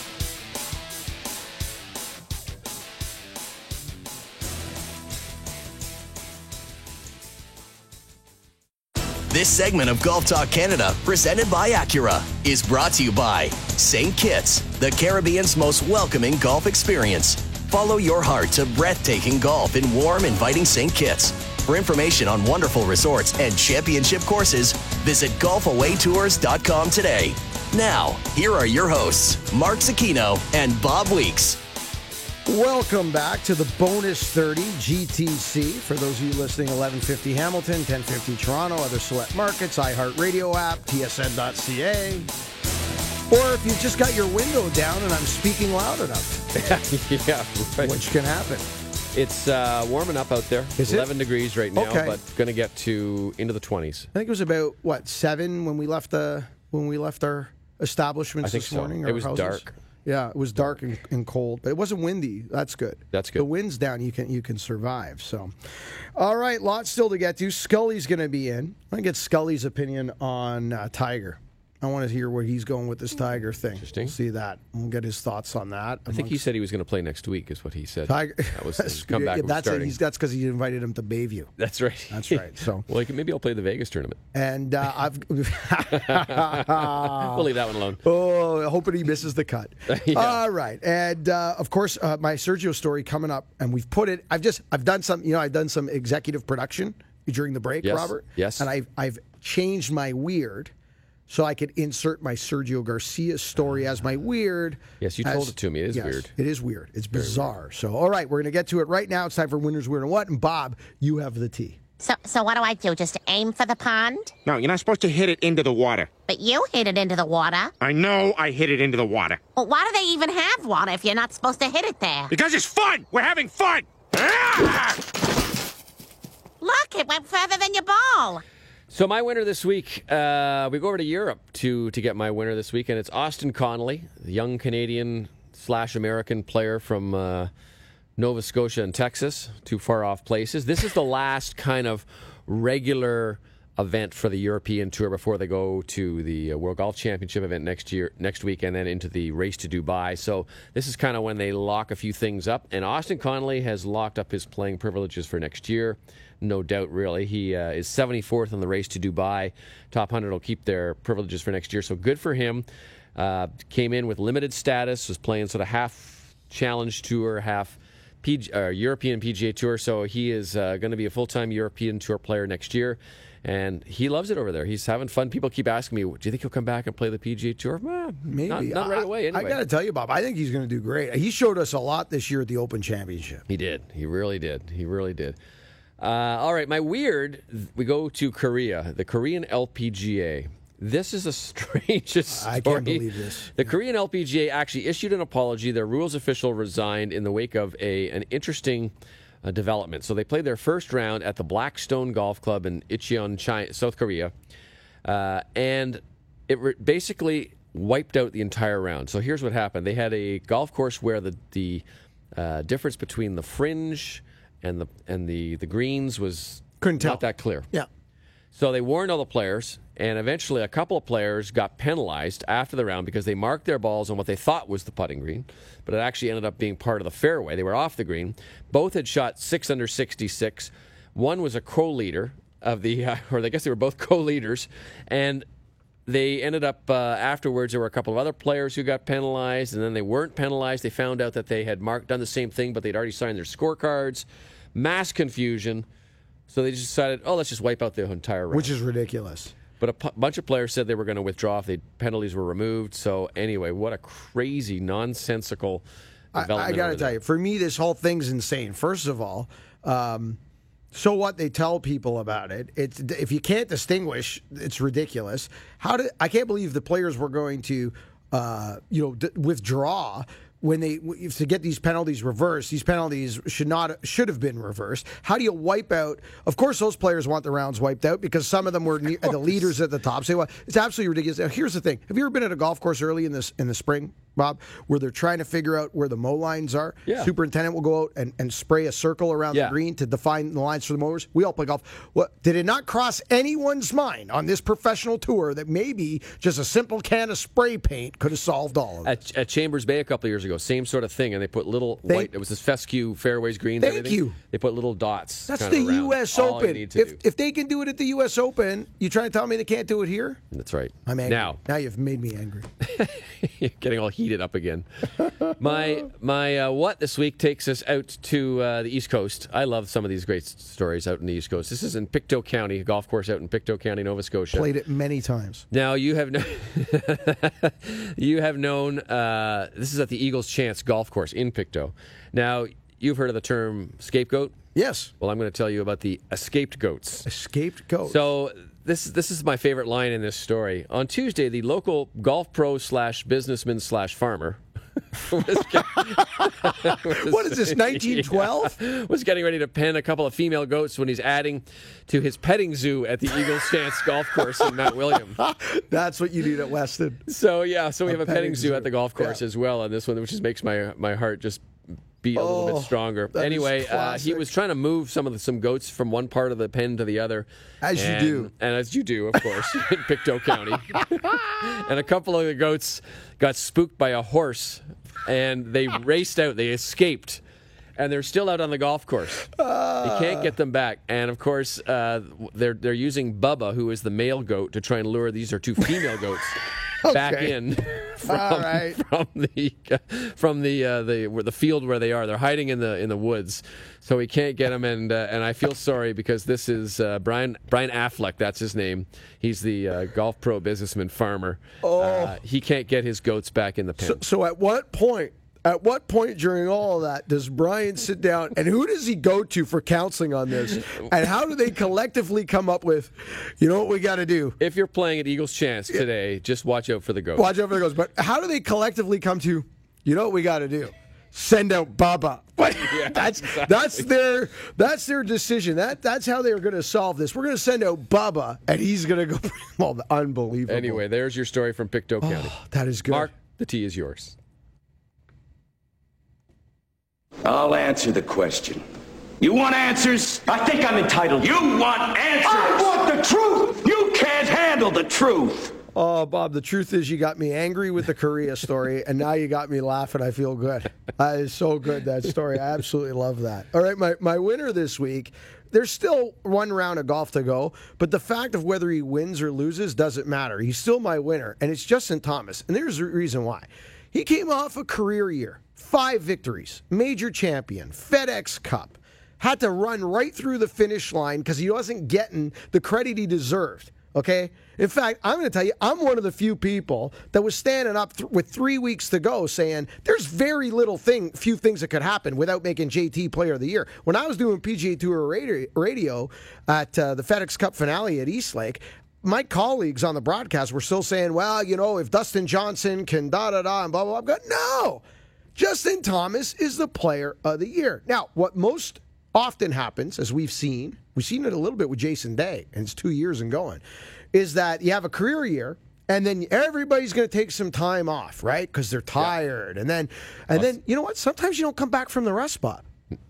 This segment of Golf Talk Canada, presented by Acura, is brought to you by St. Kitts, the Caribbean's most welcoming golf experience. Follow your heart to breathtaking golf in warm, inviting St. Kitts. For information on wonderful resorts and championship courses, visit golfawaytours.com today. Now, here are your hosts, Mark Zecchino and Bob Weeks. Welcome back to the Bonus 30 GTC. For those of you listening, 1150 Hamilton, 1050 Toronto, other select markets, iHeartRadio app, tsn.ca. Or if you've just got your window down and I'm speaking loud enough. Yeah, right. Which can happen. It's warming up out there. Is it? 11 degrees right now, Okay. but going to get to into the 20s. I think it was about, 7 when we left our establishments I think this so. morning? It our was houses? dark. Yeah, it was dark and cold, but it wasn't windy. That's good. That's good. The wind's down, you can survive. So, all right, lots still to get to. Scully's going to be in. I'm going to get Scully's opinion on Tiger. I want to hear where he's going with this Tiger thing. Interesting. We'll see that. We'll get his thoughts on that. I think he said he was going to play next week, is what he said. Tiger. That was his comeback. That's starting. That's because he invited him to Bayview. That's right. That's right. So, well, maybe I'll play the Vegas tournament. and I've. We'll leave that one alone. Oh, hoping he misses the cut. Yeah. All right, and of course, my Sergio story coming up, and we've put it. I've done some executive production during the break, Yes. Robert. Yes. And I've changed my weird, so I could insert my Sergio Garcia story as my weird. Yes, you told it to me. It is Yes, weird. It is weird. It's bizarre. So, all right, we're going to get to it right now. It's time for Winners, Weird, and What. And Bob, you have the tea. So what do I do? Just aim for the pond? No, you're not supposed to hit it into the water. But you hit it into the water. I know I hit it into the water. Well, why do they even have water if you're not supposed to hit it there? Because it's fun! We're having fun! Ah! Look, it went further than your ball. So my winner this week, we go over to Europe to get my winner this week, and it's Austin Connolly, the young Canadian/American player from Nova Scotia and Texas, two far-off places. This is the last kind of regular event for the European Tour before they go to the World Golf Championship event next week, and then into the race to Dubai. So this is kind of when they lock a few things up, and Austin Connolly has locked up his playing privileges for next year. No doubt, really. He is 74th in the race to Dubai. Top 100 will keep their privileges for next year, so good for him. Came in with limited status, was playing sort of half Challenge Tour, half European PGA Tour, so he is going to be a full-time European Tour player next year. And he loves it over there. He's having fun. People keep asking me, do you think he'll come back and play the PGA Tour? Maybe. Not right away, anyway. I got to tell you, Bob, I think he's going to do great. He showed us a lot this year at the Open Championship. He did. He really did. All right, my weird, we go to Korea, the Korean LPGA. This is the strangest story. I can't believe this. The Korean LPGA actually issued an apology. Their rules official resigned in the wake of an interesting development. So they played their first round at the Blackstone Golf Club in Incheon, South Korea, and it basically wiped out the entire round. So here's what happened. They had a golf course where the difference between the fringe and the greens was not that clear. Yeah. So they warned all the players, and eventually a couple of players got penalized after the round because they marked their balls on what they thought was the putting green, but it actually ended up being part of the fairway. They were off the green. Both had shot 6 under 66. One was a co-leader of the, or I guess they were both co-leaders, and they ended up, afterwards, there were a couple of other players who got penalized, and then they weren't penalized. They found out that they had done the same thing, but they'd already signed their scorecards. Mass confusion. So they just decided, let's just wipe out the entire round. Which is ridiculous. But a bunch of players said they were going to withdraw if the penalties were removed. So anyway, what a crazy, nonsensical development. I got to tell you, for me, this whole thing's insane. First of all, so what they tell people about it? It's if you can't distinguish, it's ridiculous. I can't believe the players were going to, withdraw. To get these penalties reversed, these penalties should have been reversed. How do you wipe out? Of course, those players want the rounds wiped out because some of them were the leaders at the top. So it's absolutely ridiculous. Now, here's the thing: have you ever been at a golf course early in the spring, Bob, where they're trying to figure out where the mow lines are? Yeah. Superintendent will go out and spray a circle around the green to define the lines for the mowers. We all play golf. Did it not cross anyone's mind on this professional tour that maybe just a simple can of spray paint could have solved all of it? At Chambers Bay a couple of years ago, same sort of thing, and they put little white. It was this fescue fairways, greens. Thank you. They put little dots. That's the U.S. Open. If they can do it at the U.S. Open, you trying to tell me they can't do it here? That's right. I'm angry. Now you've made me angry. You're getting all heated up again. My what this week takes us out to the East Coast. I love some of these great stories out in the East Coast. This is in Pictou County, a golf course out in Pictou County, Nova Scotia. Played it many times. Now you have known this is at the Eagles Chance Golf Course in Pictou. Now you've heard of the term scapegoat. Yes. Well, I'm going to tell you about the escaped goats. Escaped goats. So this is my favorite line in this story. On Tuesday, the local golf pro / businessman / farmer what is this, 1912? Yeah, was getting ready to pen a couple of female goats when he's adding to his petting zoo at the Eagles Chance Golf Course in Mount William. That's what you need at Weston. So we have a petting zoo at the golf course as well on this one, which just makes my heart just beat a little bit stronger. Anyway, he was trying to move some goats from one part of the pen to the other. As you do. And as you do, of course, in Pictou County. And a couple of the goats got spooked by a horse, and they raced out. They escaped. And they're still out on the golf course. You can't get them back. And, of course, they're using Bubba, who is the male goat, to try and lure these are two female goats back in from the field where they are. They're hiding in the woods, so we can't get them. And I feel sorry because this is Brian Affleck. That's his name. He's the golf pro businessman farmer. He can't get his goats back in the pen. So at what point? At what point during all of that does Brian sit down, and who does he go to for counseling on this? And how do they collectively come up with, you know what we got to do? If you're playing at Eagles Chance today, just watch out for the goats. Watch out for the goats. But how do they collectively come to, you know what we got to do? Send out Bubba. Yeah, that's their decision. That's how they're going to solve this. We're going to send out Bubba, and he's going to go. Well, unbelievable. Anyway, there's your story from Pictou County. That is good. Mark, the tea is yours. I'll answer the question. You want answers? I think I'm entitled. You want answers? I want the truth! You can't handle the truth! Oh, Bob, the truth is you got me angry with the Korea story, and now you got me laughing. I feel good. That is so good, that story. I absolutely love that. All right, my winner this week, there's still one round of golf to go, but the fact of whether he wins or loses doesn't matter. He's still my winner, and it's Justin Thomas. And there's the reason why. He came off a career year. 5 victories, major champion, FedEx Cup, had to run right through the finish line because he wasn't getting the credit he deserved. Okay? In fact, I'm going to tell you, I'm one of the few people that was standing up with 3 weeks to go saying there's very few things that could happen without making JT Player of the Year. When I was doing PGA Tour radio at the FedEx Cup finale at Eastlake, my colleagues on the broadcast were still saying, well, if Dustin Johnson can da-da-da and blah, blah, blah. No! Justin Thomas is the Player of the Year. Now, what most often happens, as we've seen it a little bit with Jason Day, and it's 2 years and going, is that you have a career year, and then everybody's going to take some time off, right? Because they're tired. Yeah. And then, you know what? Sometimes you don't come back from the rest spot.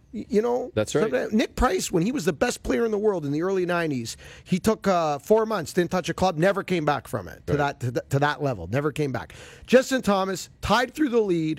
That's right. Nick Price, when he was the best player in the world in the early 90s, he took 4 months, didn't touch a club, never came back from it to that level, never came back. Justin Thomas tied through the lead,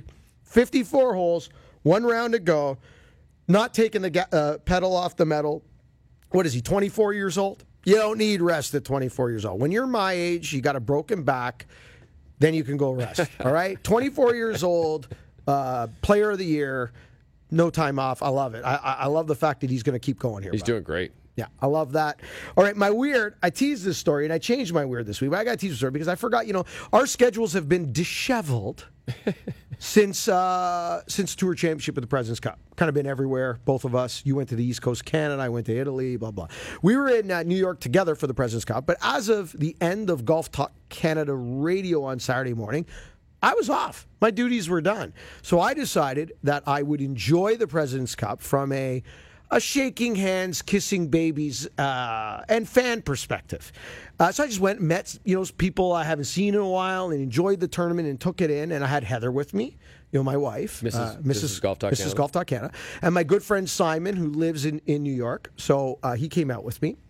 54 holes, 1 round to go, not taking the pedal off the metal. What is he, 24 years old? You don't need rest at 24 years old. When you're my age, you got a broken back, then you can go rest. All right? 24 years old, Player of the Year, no time off. I love it. I love the fact that he's going to keep going here. He's doing great. Yeah, I love that. All right, my weird, I teased this story, and I changed my weird this week, but I got to tease the story because I forgot, our schedules have been disheveled since Tour Championship of the President's Cup. Kind of been everywhere, both of us. You went to the East Coast Canada, I went to Italy, blah, blah. We were in New York together for the President's Cup, but as of the end of Golf Talk Canada radio on Saturday morning, I was off. My duties were done. So I decided that I would enjoy the President's Cup from a shaking hands, kissing babies, and fan perspective. So I just went and met people I haven't seen in a while and enjoyed the tournament and took it in. And I had Heather with me, my wife, Mrs. Golf Talk Canada. Golf Talk Canada, and my good friend Simon, who lives in New York. So he came out with me.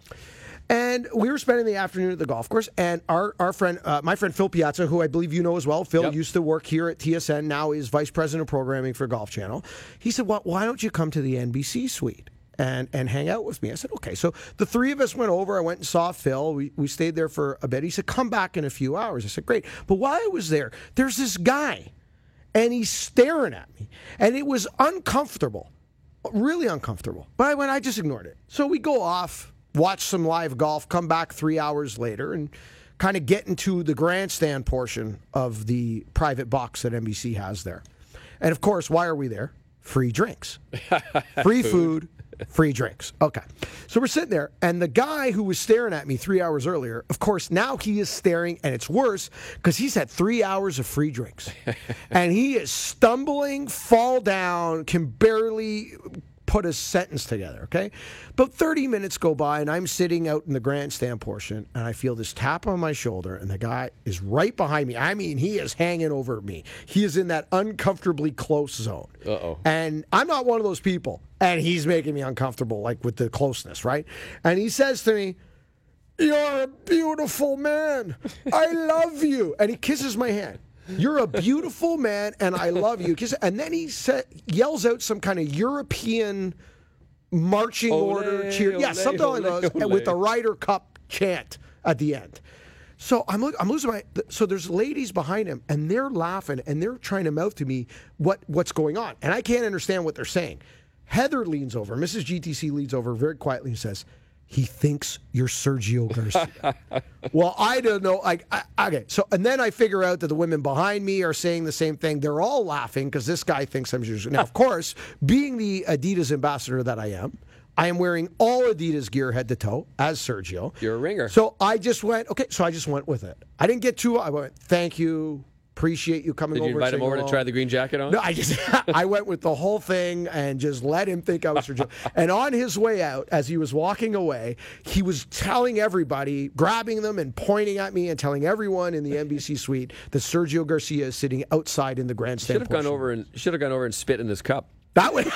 And we were spending the afternoon at the golf course, and our friend, my friend Phil Piazza, who I believe you know as well. Phil used to work here at TSN, now is Vice President of Programming for Golf Channel. He said, well, why don't you come to the NBC suite and hang out with me? I said, okay. So the three of us went over. I went and saw Phil. We stayed there for a bit. He said, come back in a few hours. I said, great. But while I was there, there's this guy, and he's staring at me, and it was uncomfortable, really uncomfortable. But I just ignored it. So we go off, watch some live golf, come back 3 hours later, and kind of get into the grandstand portion of the private box that NBC has there. And, of course, why are we there? Free drinks. Free food, free drinks. Okay. So we're sitting there, and the guy who was staring at me 3 hours earlier, of course, now he is staring, and it's worse because he's had 3 hours of free drinks. And he is stumbling, fall down, can barely put a sentence together, okay? About 30 minutes go by, and I'm sitting out in the grandstand portion, and I feel this tap on my shoulder, and the guy is right behind me. I mean, he is hanging over me. He is in that uncomfortably close zone. Uh-oh. And I'm not one of those people, and he's making me uncomfortable, like with the closeness, right? And he says to me, "You're a beautiful man. I love you." And he kisses my hand. "You're a beautiful man, and I love you." And then he yells out some kind of European marching order cheer. Yeah, something like those, with the Ryder Cup chant at the end. So I'm losing my... So there's ladies behind him, and they're laughing, and they're trying to mouth to me what's going on. And I can't understand what they're saying. Heather leans over, Mrs. GTC leans over very quietly and says, "He thinks you're Sergio Garcia." Well, I don't know. Okay. So, and then I figure out that the women behind me are saying the same thing. They're all laughing because this guy thinks I'm Sergio. Now, of course, being the Adidas ambassador that I am wearing all Adidas gear head to toe as Sergio. You're a ringer. So I just went, okay. So I just went with it. I didn't get too. I went, "Thank you. Appreciate you coming over." Did you invite him over to try the green jacket on? No, I went with the whole thing and just let him think I was Sergio. And on his way out, as he was walking away, he was telling everybody, grabbing them and pointing at me and telling everyone in the NBC suite that Sergio Garcia is sitting outside in the grandstand. Should have gone over and spit in his cup. That way.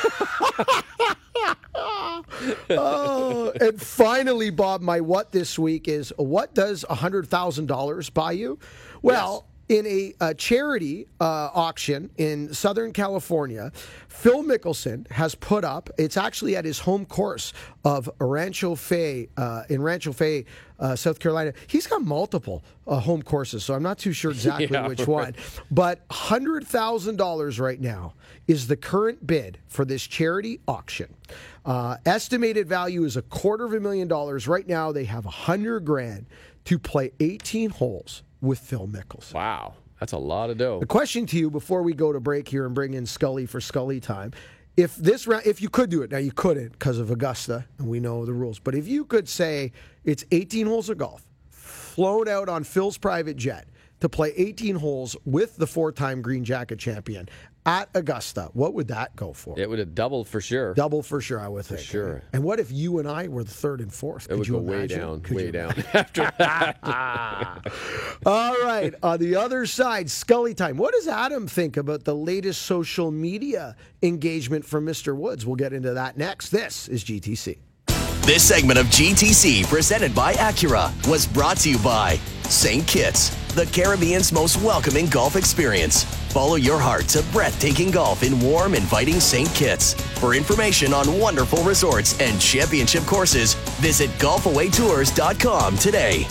And finally, Bob, my what this week is, what does $100,000 buy you? Well. Yes. in a charity auction in Southern California, Phil Mickelson has put up, it's actually at his home course of Rancho Fe, in Rancho Fe, South Carolina. He's got multiple home courses, so I'm not too sure exactly which one. But $100,000 right now is the current bid for this charity auction. Estimated value is $250,000. Right now, they have $100,000 to play 18 holes with Phil Mickelson. Wow, that's a lot of dough. The question to you before we go to break here and bring in Scully for Scully time, if this round, if you could do it, now you couldn't because of Augusta, and we know the rules, but if you could say it's 18 holes of golf, flown out on Phil's private jet to play 18 holes with the 4-time Green Jacket champion at Augusta, what would that go for? It would have doubled for sure. Double for sure, I would think. For sure. And what if you and I were the third and fourth? It would you go way imagine? down, Could way you down after that. All right, on the other side, Scully time. What does Adam think about the latest social media engagement from Mr. Woods? We'll get into that next. This is GTC. This segment of GTC, presented by Acura, was brought to you by St. Kitts, the Caribbean's most welcoming golf experience. Follow your heart to breathtaking golf in warm, inviting St. Kitts. For information on wonderful resorts and championship courses, visit golfawaytours.com today.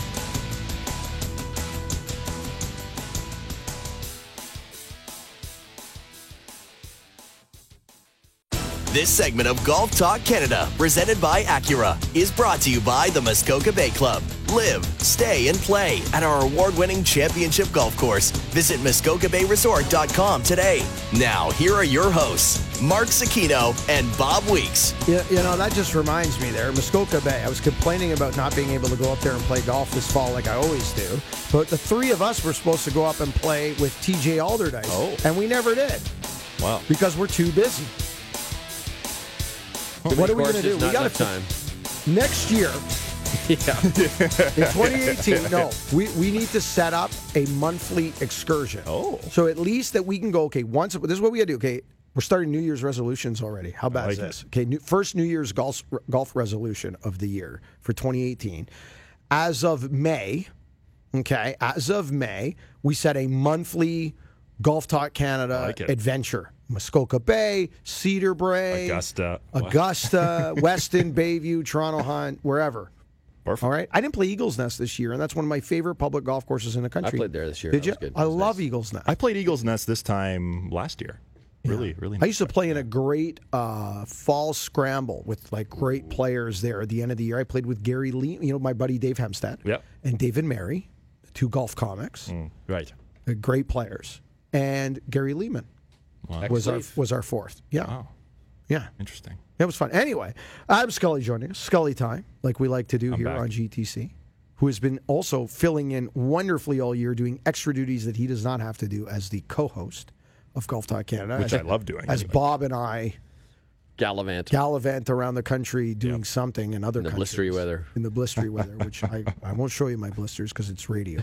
This segment of Golf Talk Canada, presented by Acura, is brought to you by the Muskoka Bay Club. Live, stay, and play at our award-winning championship golf course. Visit MuskokaBayResort.com today. Now, here are your hosts, Mark Cicchino and Bob Weeks. You know, that just reminds me there, Muskoka Bay. I was complaining about not being able to go up there and play golf this fall like I always do. But the three of us were supposed to go up and play with TJ Alderdice, and we never did. Wow. Because we're too busy. What are we going to do? We got time. Next year, Yeah. in 2018, no, we need to set up a monthly excursion. Oh. So at least that we can go, okay, once, this is what we got to do, okay, we're starting New Year's resolutions already. How bad is this? Okay, first New Year's golf resolution of the year for 2018. As of May, we set a monthly Golf Talk Canada adventure. Muskoka Bay, Cedar Brae, Augusta, Weston, Bayview, Toronto Hunt, wherever. Perfect. All right. I didn't play Eagles Nest this year, and that's one of my favorite public golf courses in the country. I played there this year. Did you? That was good. I love Eagles Nest. I played Eagles Nest this time last year. Really I used to play in a great fall scramble with like great players there at the end of the year. I played with Gary Lee, my buddy Dave Hempstead, and David Mary, the two golf comics. Right. Great players. And Gary Lehman was our fourth. Yeah. Wow. Yeah. Interesting. It was fun. Anyway, Adam Scully joining us. Scully time, like we like to do here on GTC, who has been also filling in wonderfully all year, doing extra duties that he does not have to do as the co-host of Golf Talk Canada. Which I love doing. As Bob and I gallivant around the country doing something in other countries. Blistery weather. In the blistery weather, which I won't show you my blisters because it's radio.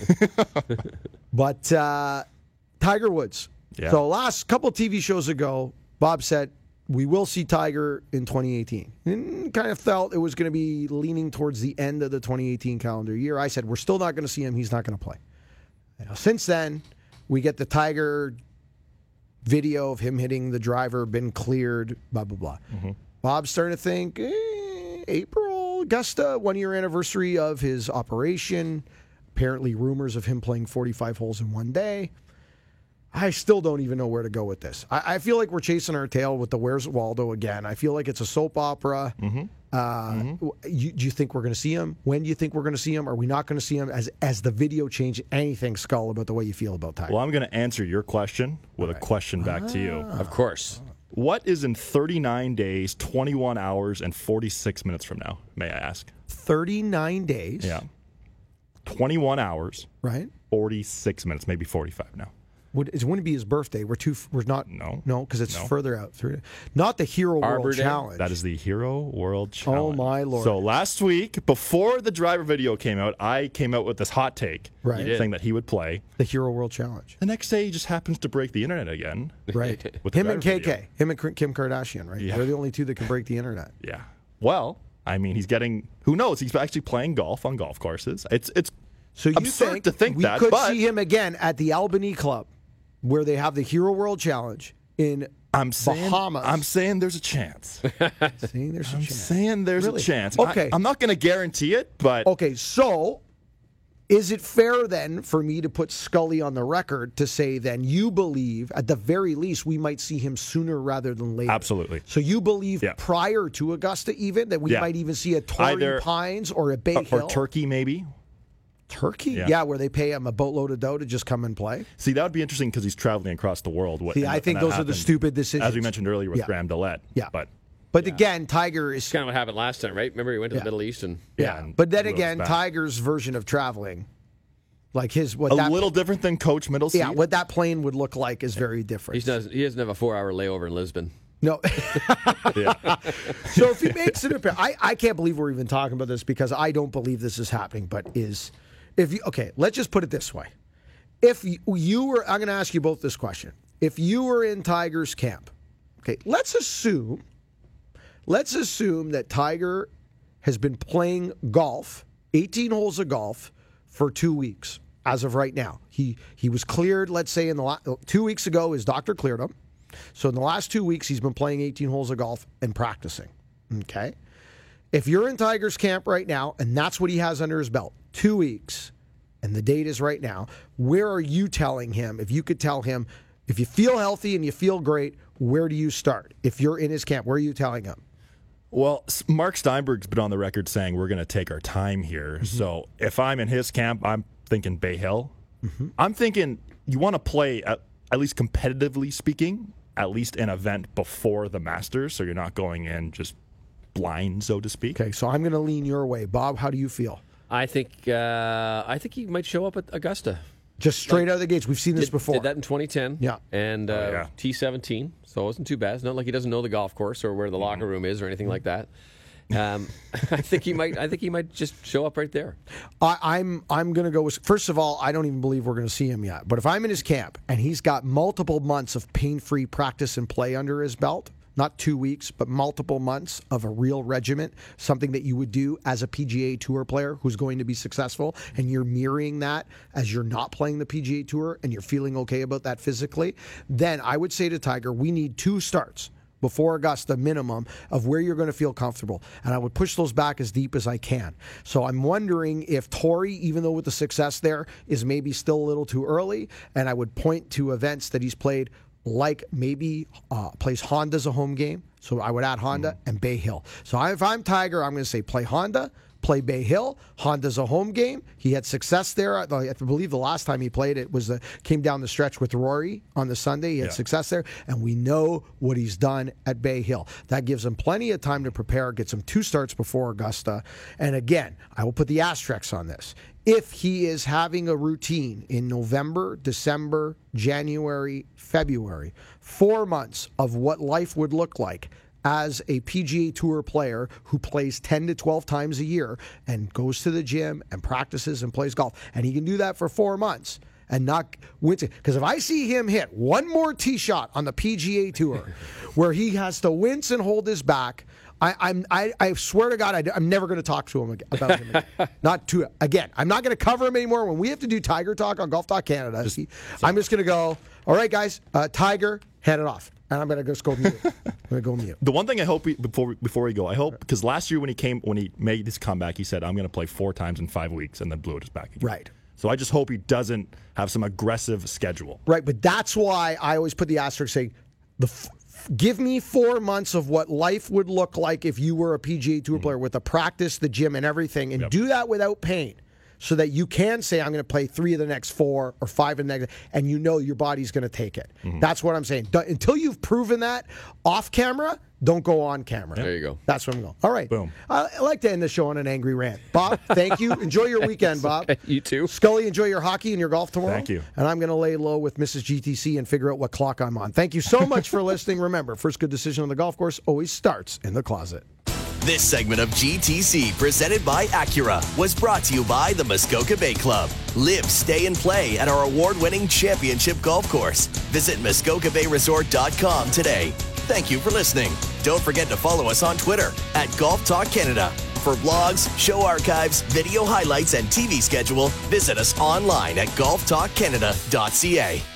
But Tiger Woods. Yeah. So last couple of TV shows ago, Bob said, we will see Tiger in 2018. And kind of felt it was going to be leaning towards the end of the 2018 calendar year. I said, we're still not going to see him. He's not going to play. Since then, we get the Tiger video of him hitting the driver, been cleared, blah, blah, blah. Mm-hmm. Bob's starting to think, April, Augusta, 1-year anniversary of his operation. Apparently rumors of him playing 45 holes in one day. I still don't even know where to go with this. I feel like we're chasing our tail with the Where's Waldo again. I feel like it's a soap opera. Do you think we're going to see him? When do you think we're going to see him? Are we not going to see him? As the video changed anything, Skull, about the way you feel about Tiger? Well, I'm going to answer your question with a question back to you. Of course. What is in 39 days, 21 hours, and 46 minutes from now, may I ask? 39 days? Yeah. 21 hours. Right. 46 minutes, maybe 45 now. It wouldn't be his birthday. We're not. No, because it's further out. Not the Hero World Challenge. That is the Hero World Challenge. Oh my Lord! So last week, before the driver video came out, I came out with this hot take, saying that he would play the Hero World Challenge. The next day, he just happens to break the internet again. Right. With him and KK, him and Kim Kardashian. Right. Yeah. They're the only two that can break the internet. Yeah. Well, I mean, he's getting. Who knows? He's actually playing golf on golf courses. It's So you absurd to think we that, could but see him again at the Albany Club, where they have the Hero World Challenge in Bahamas. I'm saying there's a chance. Saying there's a chance. Saying there's a chance. Okay. I'm not going to guarantee it, but okay. So, is it fair then for me to put Scully on the record to say then you believe at the very least we might see him sooner rather than later? Absolutely. So you believe prior to Augusta even that we might even see a Torrey Pines or a Bay Hill or Turkey maybe. Turkey? Yeah, where they pay him a boatload of dough to just come and play. See, that would be interesting because he's traveling across the world. I think those are the stupid decisions. As we mentioned earlier with Graham Dillette. Yeah. But again, Tiger is... It's kind of what happened last time, right? Remember he went to the Middle East and... But then again, Tiger's version of traveling, like his... little different than Coach Middleseat. Yeah, what that plane would look like is very different. He doesn't have a 4-hour layover in Lisbon. No. So if he makes it appear... I can't believe we're even talking about this because I don't believe this is happening, but is... Okay, let's just put it this way. If you were, I'm going to ask you both this question. If you were in Tiger's camp, okay, let's assume that Tiger has been playing golf, 18 holes of golf, for 2 weeks as of right now. He was cleared, let's say, 2 weeks ago, his doctor cleared him. So in the last 2 weeks, he's been playing 18 holes of golf and practicing. Okay? If you're in Tiger's camp right now, and that's what he has under his belt, 2 weeks, and the date is right now, where are you telling him, if you could tell him, if you feel healthy and you feel great, where do you start? If you're in his camp, where are you telling him? Well, Mark Steinberg's been on the record saying we're going to take our time here. Mm-hmm. So if I'm in his camp, I'm thinking Bay Hill. Mm-hmm. I'm thinking you want to play, at least competitively speaking, at least an event before the Masters, so you're not going in just blind, so to speak. Okay, so I'm going to lean your way. Bob, how do you feel? I think he might show up at Augusta. Just straight out of the gates. We've seen this before. Did that in 2010. Yeah. And T17, so it wasn't too bad. It's not like he doesn't know the golf course or where the locker room is or anything like that. I think he might just show up right there. I'm going to go with, first of all, I don't even believe we're going to see him yet. But if I'm in his camp and he's got multiple months of pain-free practice and play under his belt, not 2 weeks, but multiple months of a real regiment, something that you would do as a PGA Tour player who's going to be successful, and you're mirroring that as you're not playing the PGA Tour and you're feeling okay about that physically, then I would say to Tiger, we need 2 starts before Augusta minimum of where you're going to feel comfortable. And I would push those back as deep as I can. So I'm wondering if Torrey, even though with the success there, is maybe still a little too early, and I would point to events that he's played like maybe plays Honda as a home game. So I would add Honda and Bay Hill. So if I'm Tiger, I'm going to say play Honda, play Bay Hill. Honda's a home game. He had success there. I believe the last time he played it was came down the stretch with Rory on the Sunday. He had success there. And we know what he's done at Bay Hill. That gives him plenty of time to prepare, gets him 2 starts before Augusta. And again, I will put the asterisks on this. If he is having a routine in November, December, January, February, 4 months of what life would look like as a PGA Tour player who plays 10 to 12 times a year and goes to the gym and practices and plays golf, and he can do that for 4 months and not win. Because if I see him hit one more tee shot on the PGA Tour where he has to wince and hold his back, I swear to God, I'm never going to talk to him about him again. I'm not going to cover him anymore. When we have to do Tiger Talk on Golf Talk Canada, I'm just going to go, all right, guys, Tiger, head it off. And I'm going to just go mute. The one thing I hope before we go, I hope, because last year when he made his comeback, he said, I'm going to play 4 times in 5 weeks, and then blew it his back again. Right. So I just hope he doesn't have some aggressive schedule. Right, but that's why I always put the asterisk saying, give me 4 months of what life would look like if you were a PGA Tour player with the practice, the gym, and everything, and do that without pain so that you can say, I'm going to play 3 of the next 4 or 5 of the next, and you know your body's going to take it. Mm-hmm. That's what I'm saying. Until you've proven that off camera, don't go on camera. There you go. That's where I'm going. All right. Boom. I like to end the show on an angry rant. Bob, thank you. Enjoy your weekend, Bob. Okay, you too. Scully, enjoy your hockey and your golf tomorrow. Thank you. And I'm going to lay low with Mrs. GTC and figure out what clock I'm on. Thank you so much for listening. Remember, first good decision on the golf course always starts in the closet. This segment of GTC, presented by Acura, was brought to you by the Muskoka Bay Club. Live, stay, and play at our award-winning championship golf course. Visit MuskokaBayResort.com today. Thank you for listening. Don't forget to follow us on Twitter @Golf Talk Canada. For blogs, show archives, video highlights, and TV schedule, visit us online at golftalkcanada.ca.